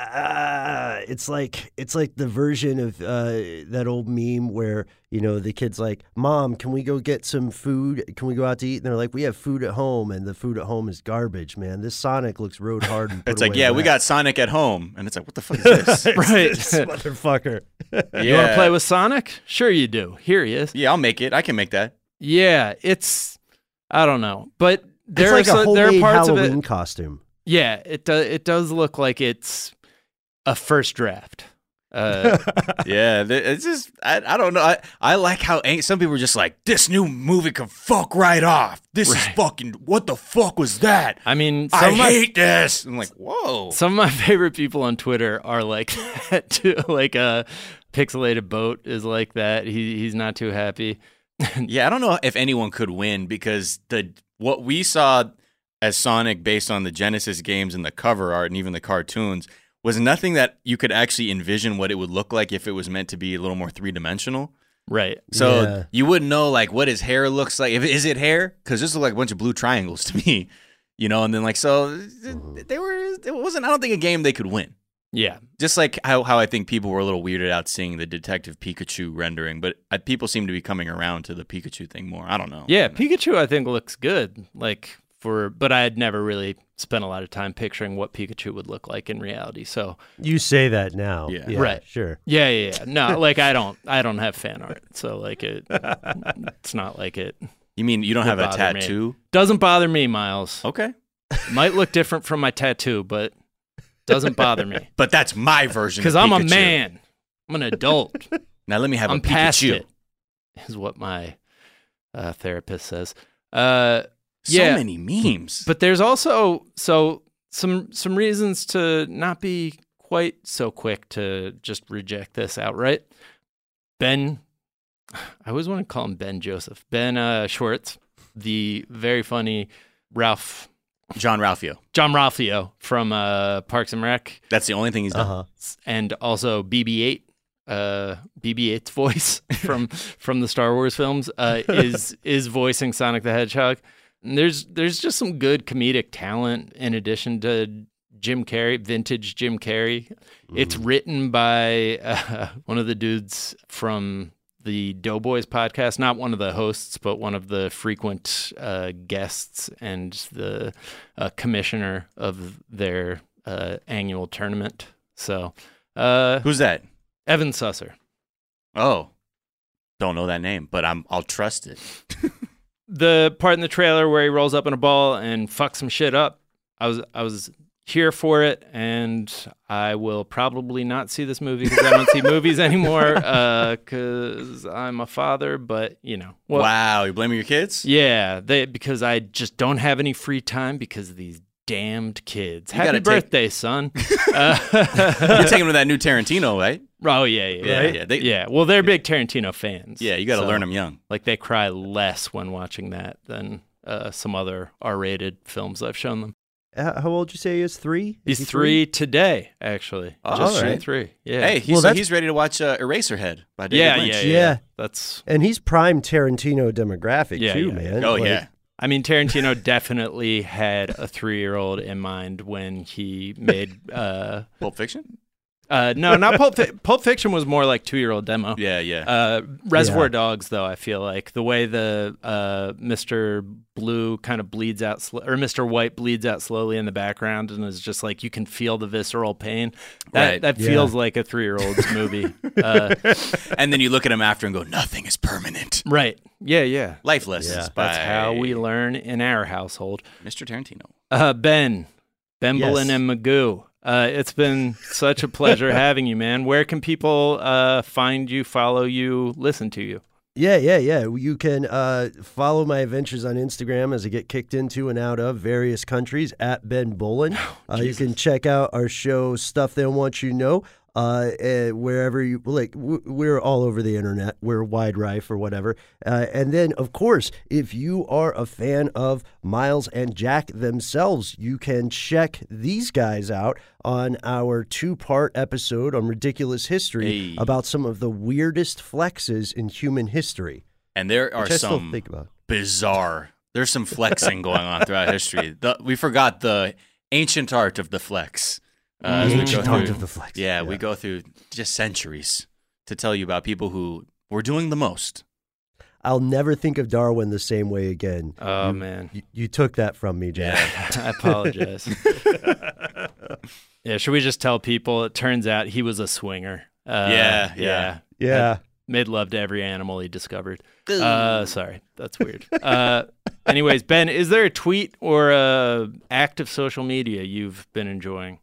I, it's like it's like the version of uh, that old meme where you know the kid's like, "Mom, can we go get some food? Can we go out to eat?" And they're like, "We have food at home," and the food at home is garbage. Man, this Sonic looks road hard. And put It's like, away yeah, wet. we got Sonic at home, and it's like, what the fuck is this? Right. This motherfucker. Yeah. You want to play with Sonic? Sure you do. Here he is. Yeah, I'll make it. I can make that. Yeah, it's I don't know, but It's there like are a so, there are homemade parts Halloween of it. costume. Yeah, it does. It does look like it's a first draft. Uh, Yeah, th- it's just I, I don't know. I, I like how ang- some people are just like, this new movie can fuck right off. This is fucking what the fuck was that? I mean, I some of my- hate this. I'm like, whoa. Some of my favorite people on Twitter are like that too. Like a pixelated boat is like that. He he's not too happy. Yeah, I don't know if anyone could win because the what we saw as Sonic based on the Genesis games and the cover art and even the cartoons was nothing that you could actually envision what it would look like if it was meant to be a little more three-dimensional. Right. So Yeah. you wouldn't know like what his hair looks like. If is it hair? Because this looked like a bunch of blue triangles to me, you know. And then like so, they were. It wasn't. I don't think a game they could win. Yeah. Just like how, how I think people were a little weirded out seeing the Detective Pikachu rendering, but uh, people seem to be coming around to the Pikachu thing more. I don't know. Yeah, Pikachu I think looks good. Like for, but I had never really spent a lot of time picturing what Pikachu would look like in reality. So You say that now. Yeah. Right. Sure. yeah, yeah, yeah. No, like I don't, I don't have fan art, so like it, it's not like it. You mean you don't would have a bother me. tattoo? Doesn't bother me, Miles. Okay. Might look different from my tattoo, but doesn't bother me But that's my version. because of I'm a Pikachu. man. I'm an adult. Now let me have I'm a past Pikachu. it. Is what my uh, therapist says. Uh, So yeah, many memes. but there's also so some some reasons to not be quite so quick to just reject this outright. Ben, I always want to call him Ben Joseph. Ben uh, Schwartz, the very funny Ralph. John Ralphio. John Ralphio from uh, Parks and Rec. That's the only thing he's done. Uh-huh. And also B B eight, uh, B B eight's voice from from the Star Wars films uh, is is voicing Sonic the Hedgehog. And there's there's just some good comedic talent in addition to Jim Carrey, vintage Jim Carrey. Mm-hmm. It's written by uh, one of the dudes from the Doughboys podcast, not one of the hosts, but one of the frequent uh, guests and the uh, commissioner of their uh, annual tournament. So, uh, Who's that? Evan Susser. Oh, don't know that name, but I'm I'll trust it. The part in the trailer where he rolls up in a ball and fucks some shit up, I was I was here for it, and I will probably not see this movie because I don't see movies anymore because uh, I'm a father. But you know, well, Wow, you're blaming your kids? yeah, they because I just don't have any free time because of these damned kids. You Happy gotta take- birthday, son! uh, You're taking them to that new Tarantino, right? oh yeah, yeah, Yeah, right? yeah, they- yeah. Well, they're big Tarantino fans. Yeah, you got to so, learn them young. Like they cry less when watching that than uh, some other R-rated films I've shown them. Uh, how old did you say he is? Three? Is He's he three today, actually. Oh, Just all turned right. three. Yeah. Hey, he's, Well, that's- he's ready to watch uh, Eraserhead by David yeah, Lynch. yeah, Yeah. yeah, That's. And he's prime Tarantino demographic Yeah, too, yeah, man. Oh, Like, yeah. I mean, Tarantino definitely had a three-year-old in mind when he made. Uh, Pulp Fiction? uh, no, not Pulp. Fi- Pulp Fiction was more like two-year-old demo. Yeah, yeah. Uh, Reservoir Yeah. Dogs, though, I feel like the way the uh, Mister Blue kind of bleeds out, sl- or Mister White bleeds out slowly in the background, and is just like you can feel the visceral pain. That Right. that Yeah. feels like a three-year-old's movie. Uh, And then you look at him after and go, nothing is permanent. right? Yeah, yeah. Life lessons Yeah. by That's how we learn in our household. Mister Tarantino. Uh, Ben, Ben Yes. Bolin and Magoo. Uh, it's been such a pleasure having you, man. Where can people uh, find you, follow you, listen to you? Yeah, yeah, yeah. You can uh, follow my adventures on Instagram as I get kicked into and out of various countries at Ben Bolin. Uh, you can check out our show, Stuff They Want You Know, uh, uh, wherever you like. w- We're all over the internet. We're wide rife or whatever. Uh, and then, of course, if you are a fan of Miles and Jack themselves, you can check these guys out on our two-part episode on Ridiculous History Hey. about some of the weirdest flexes in human history. And there are Which I still some think about. bizarre There's some flexing going on throughout history. The, we forgot the ancient art of the flex. Uh, the ancient art of the flex. Yeah, yeah, we go through just centuries to tell you about people who were doing the most. I'll never think of Darwin the same way again. Oh, you, man. You, you took that from me, Jack. Yeah, I apologize. Yeah, should we just tell people it turns out he was a swinger? Uh, yeah, yeah. Yeah. yeah. Made love to every animal he discovered. Uh, sorry, that's weird. Uh, anyways, Ben, is there a tweet or a act of social media you've been enjoying?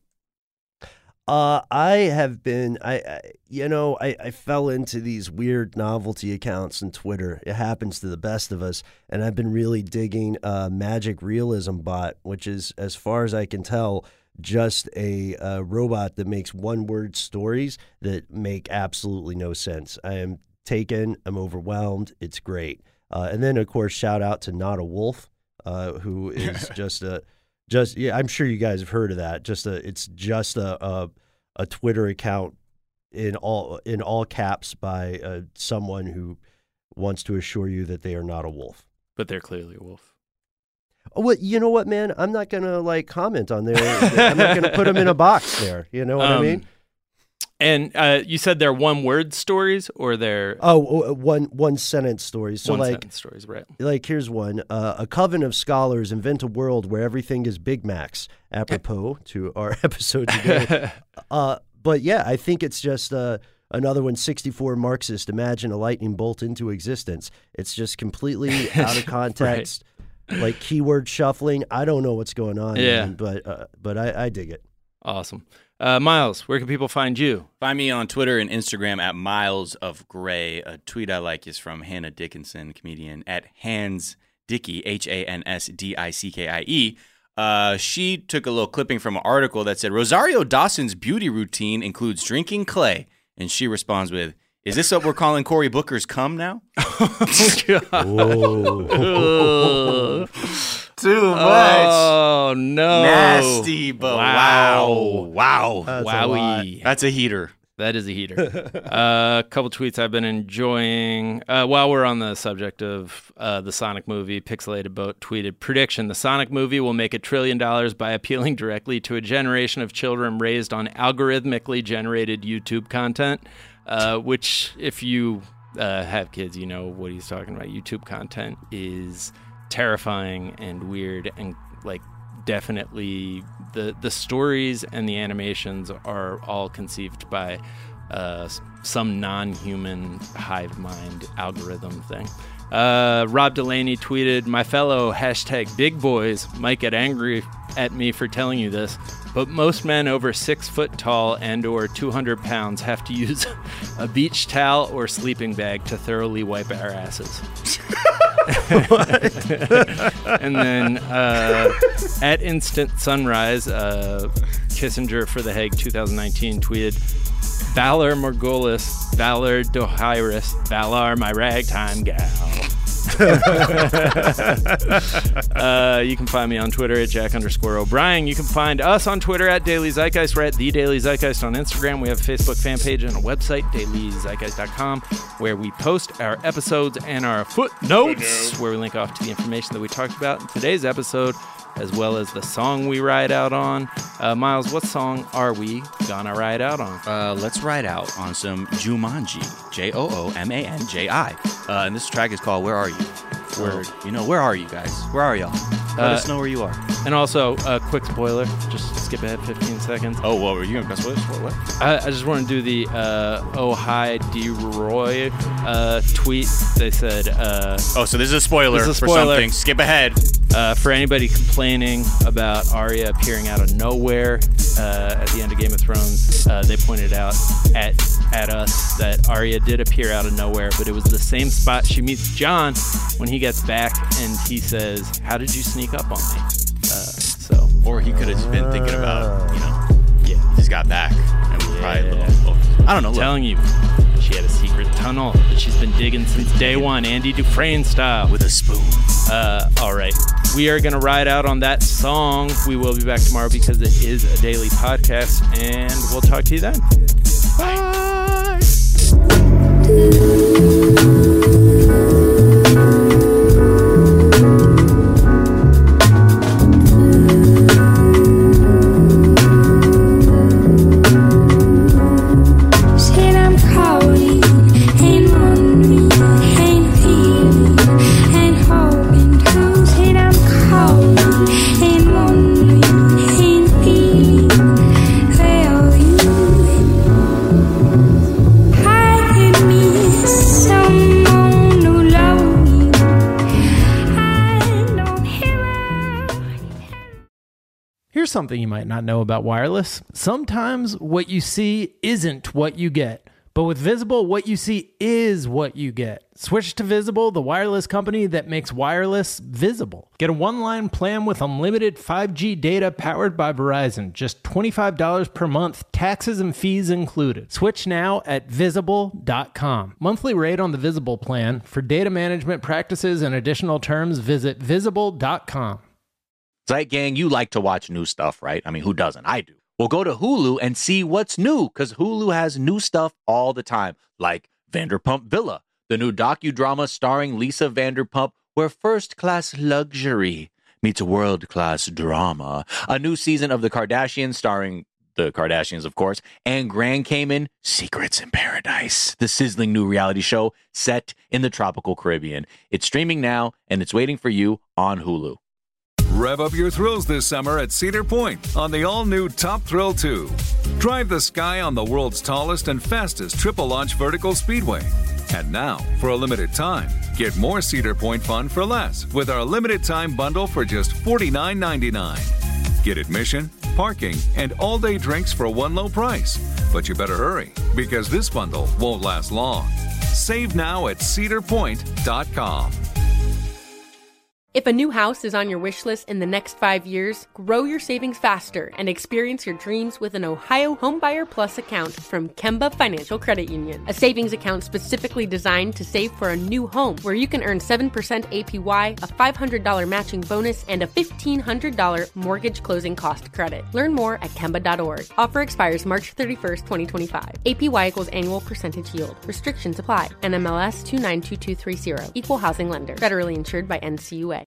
Uh, I have been, I, I you know, I, I fell into these weird novelty accounts on Twitter. It happens to the best of us. And I've been really digging uh, Magic Realism Bot, which is, as far as I can tell, just a, a robot that makes one-word stories that make absolutely no sense. I am taken. I'm overwhelmed. It's great. Uh, and then, of course, shout out to Not a Wolf, uh, who is just a, just yeah. I'm sure you guys have heard of that. Just a, it's just a a, a Twitter account in all in all caps by uh, someone who wants to assure you that they are not a wolf. But they're clearly a wolf. Oh, well, you know what, man? I'm not gonna like comment on there. I'm not gonna put them in a box there. You know what um, I mean? And uh, you said they're one-word stories, or they're oh, one one sentence stories. So one like sentence stories, right? Like here's one: uh, a coven of scholars invent a world where everything is Big Macs. Apropos to our episode today. uh, but yeah, I think it's just uh, another one. sixty-four Marxist. Imagine a lightning bolt into existence. It's just completely out of context. Right. Like keyword shuffling. I don't know what's going on. Yeah. Man, but uh, but I, I dig it. Awesome. Uh, Miles, where can people find you? Find me on Twitter and Instagram at Miles of Gray. A tweet I like is from Hannah Dickinson, comedian, at Hans Dickey, H A N S D I C K I E. Uh, she took a little clipping from an article that said, Rosario Dawson's beauty routine includes drinking clay. And she responds with, is this what we're calling Cory Booker's cum now? Oh, Too much. Oh, no. Nasty, but wow. Wow. That's Wowie. That's a heater. That is a heater. A uh, couple tweets I've been enjoying. Uh, while we're on the subject of uh, the Sonic movie, Pixelated Boat tweeted, prediction, the Sonic movie will make a trillion dollars by appealing directly to a generation of children raised on algorithmically generated YouTube content, uh, which if you uh, have kids, you know what he's talking about. YouTube content is terrifying and weird and like definitely the the stories and the animations are all conceived by uh, some non-human hive mind algorithm thing. Uh, Rob Delaney tweeted, my fellow hashtag big boys might get angry at me for telling you this, but most men over six foot tall and or two hundred pounds have to use a beach towel or sleeping bag to thoroughly wipe our asses. And then uh, at Instant Sunrise, uh, Kissinger for The Hague twenty nineteen tweeted, Valar Morghulis, Valar Dohaeris, Valar my ragtime gal. uh, you can find me on Twitter at Jack underscore O'Brien. You can find us on Twitter at Daily Zeitgeist. We're at The Daily Zeitgeist on Instagram. We have a Facebook fan page and a website, daily zeitgeist dot com, where we post our episodes and our footnotes, where we link off to the information that we talked about in today's episode, as well as the song we ride out on. Uh, Miles, what song are we gonna ride out on? Uh, let's ride out on some Jumanji, J O O M A N J I. Uh, and this track is called Where Are You? Word. So, you know, where are you guys? Where are y'all? Let uh, us know where you are. And also, a uh, quick spoiler. Just skip ahead fifteen seconds. Oh, what were you going to spoil? What? what? I, I just want to do the uh, Oh Hi D Roy uh, tweet. They said. Uh, oh, so this is a spoiler, this is a spoiler. for something. Skip ahead. Uh, for anybody complaining about Arya appearing out of nowhere uh, at the end of Game of Thrones, uh, they pointed out at at us that Arya did appear out of nowhere, but it was the same spot she meets Jon when he gets back, and he says, "How did you sneak up on me?" Uh, so, or he could have been thinking about, you know, yeah, he just got back, and we yeah. probably a little, oh, I don't know. I'm look. telling you, she had a secret tunnel that she's been digging since day one, Andy Dufresne style, with a spoon. Uh, all right, we are gonna ride out on that song. We will be back tomorrow because it is a daily podcast, and we'll talk to you then. Bye. Bye. Here's something you might not know about wireless. Sometimes what you see isn't what you get. But with Visible, what you see is what you get. Switch to Visible, the wireless company that makes wireless visible. Get a one-line plan with unlimited five G data powered by Verizon. Just twenty-five dollars per month, taxes and fees included. Switch now at visible dot com. Monthly rate on the Visible plan. For data management practices and additional terms, visit visible dot com. Zeit Gang, you like to watch new stuff, right? I mean, who doesn't? I do. Well, go to Hulu and see what's new, because Hulu has new stuff all the time, like Vanderpump Villa, the new docudrama starring Lisa Vanderpump, where first-class luxury meets world-class drama. A new season of The Kardashians starring the Kardashians, of course, and Grand Cayman, Secrets in Paradise, the sizzling new reality show set in the tropical Caribbean. It's streaming now, and it's waiting for you on Hulu. Rev up your thrills this summer at Cedar Point on the all-new Top Thrill two. Drive the sky on the world's tallest and fastest triple-launch vertical speedway. And now, for a limited time, get more Cedar Point fun for less with our limited-time bundle for just forty-nine ninety-nine. Get admission, parking, and all-day drinks for one low price. But you better hurry, because this bundle won't last long. Save now at cedar point dot com. If a new house is on your wish list in the next five years, grow your savings faster and experience your dreams with an Ohio Homebuyer Plus account from Kemba Financial Credit Union. A savings account specifically designed to save for a new home, where you can earn seven percent A P Y, a five hundred dollars matching bonus, and a fifteen hundred dollars mortgage closing cost credit. Learn more at kemba dot org. Offer expires March thirty-first, twenty twenty-five. A P Y equals annual percentage yield. Restrictions apply. N M L S two nine two two three zero. Equal housing lender. Federally insured by N C U A.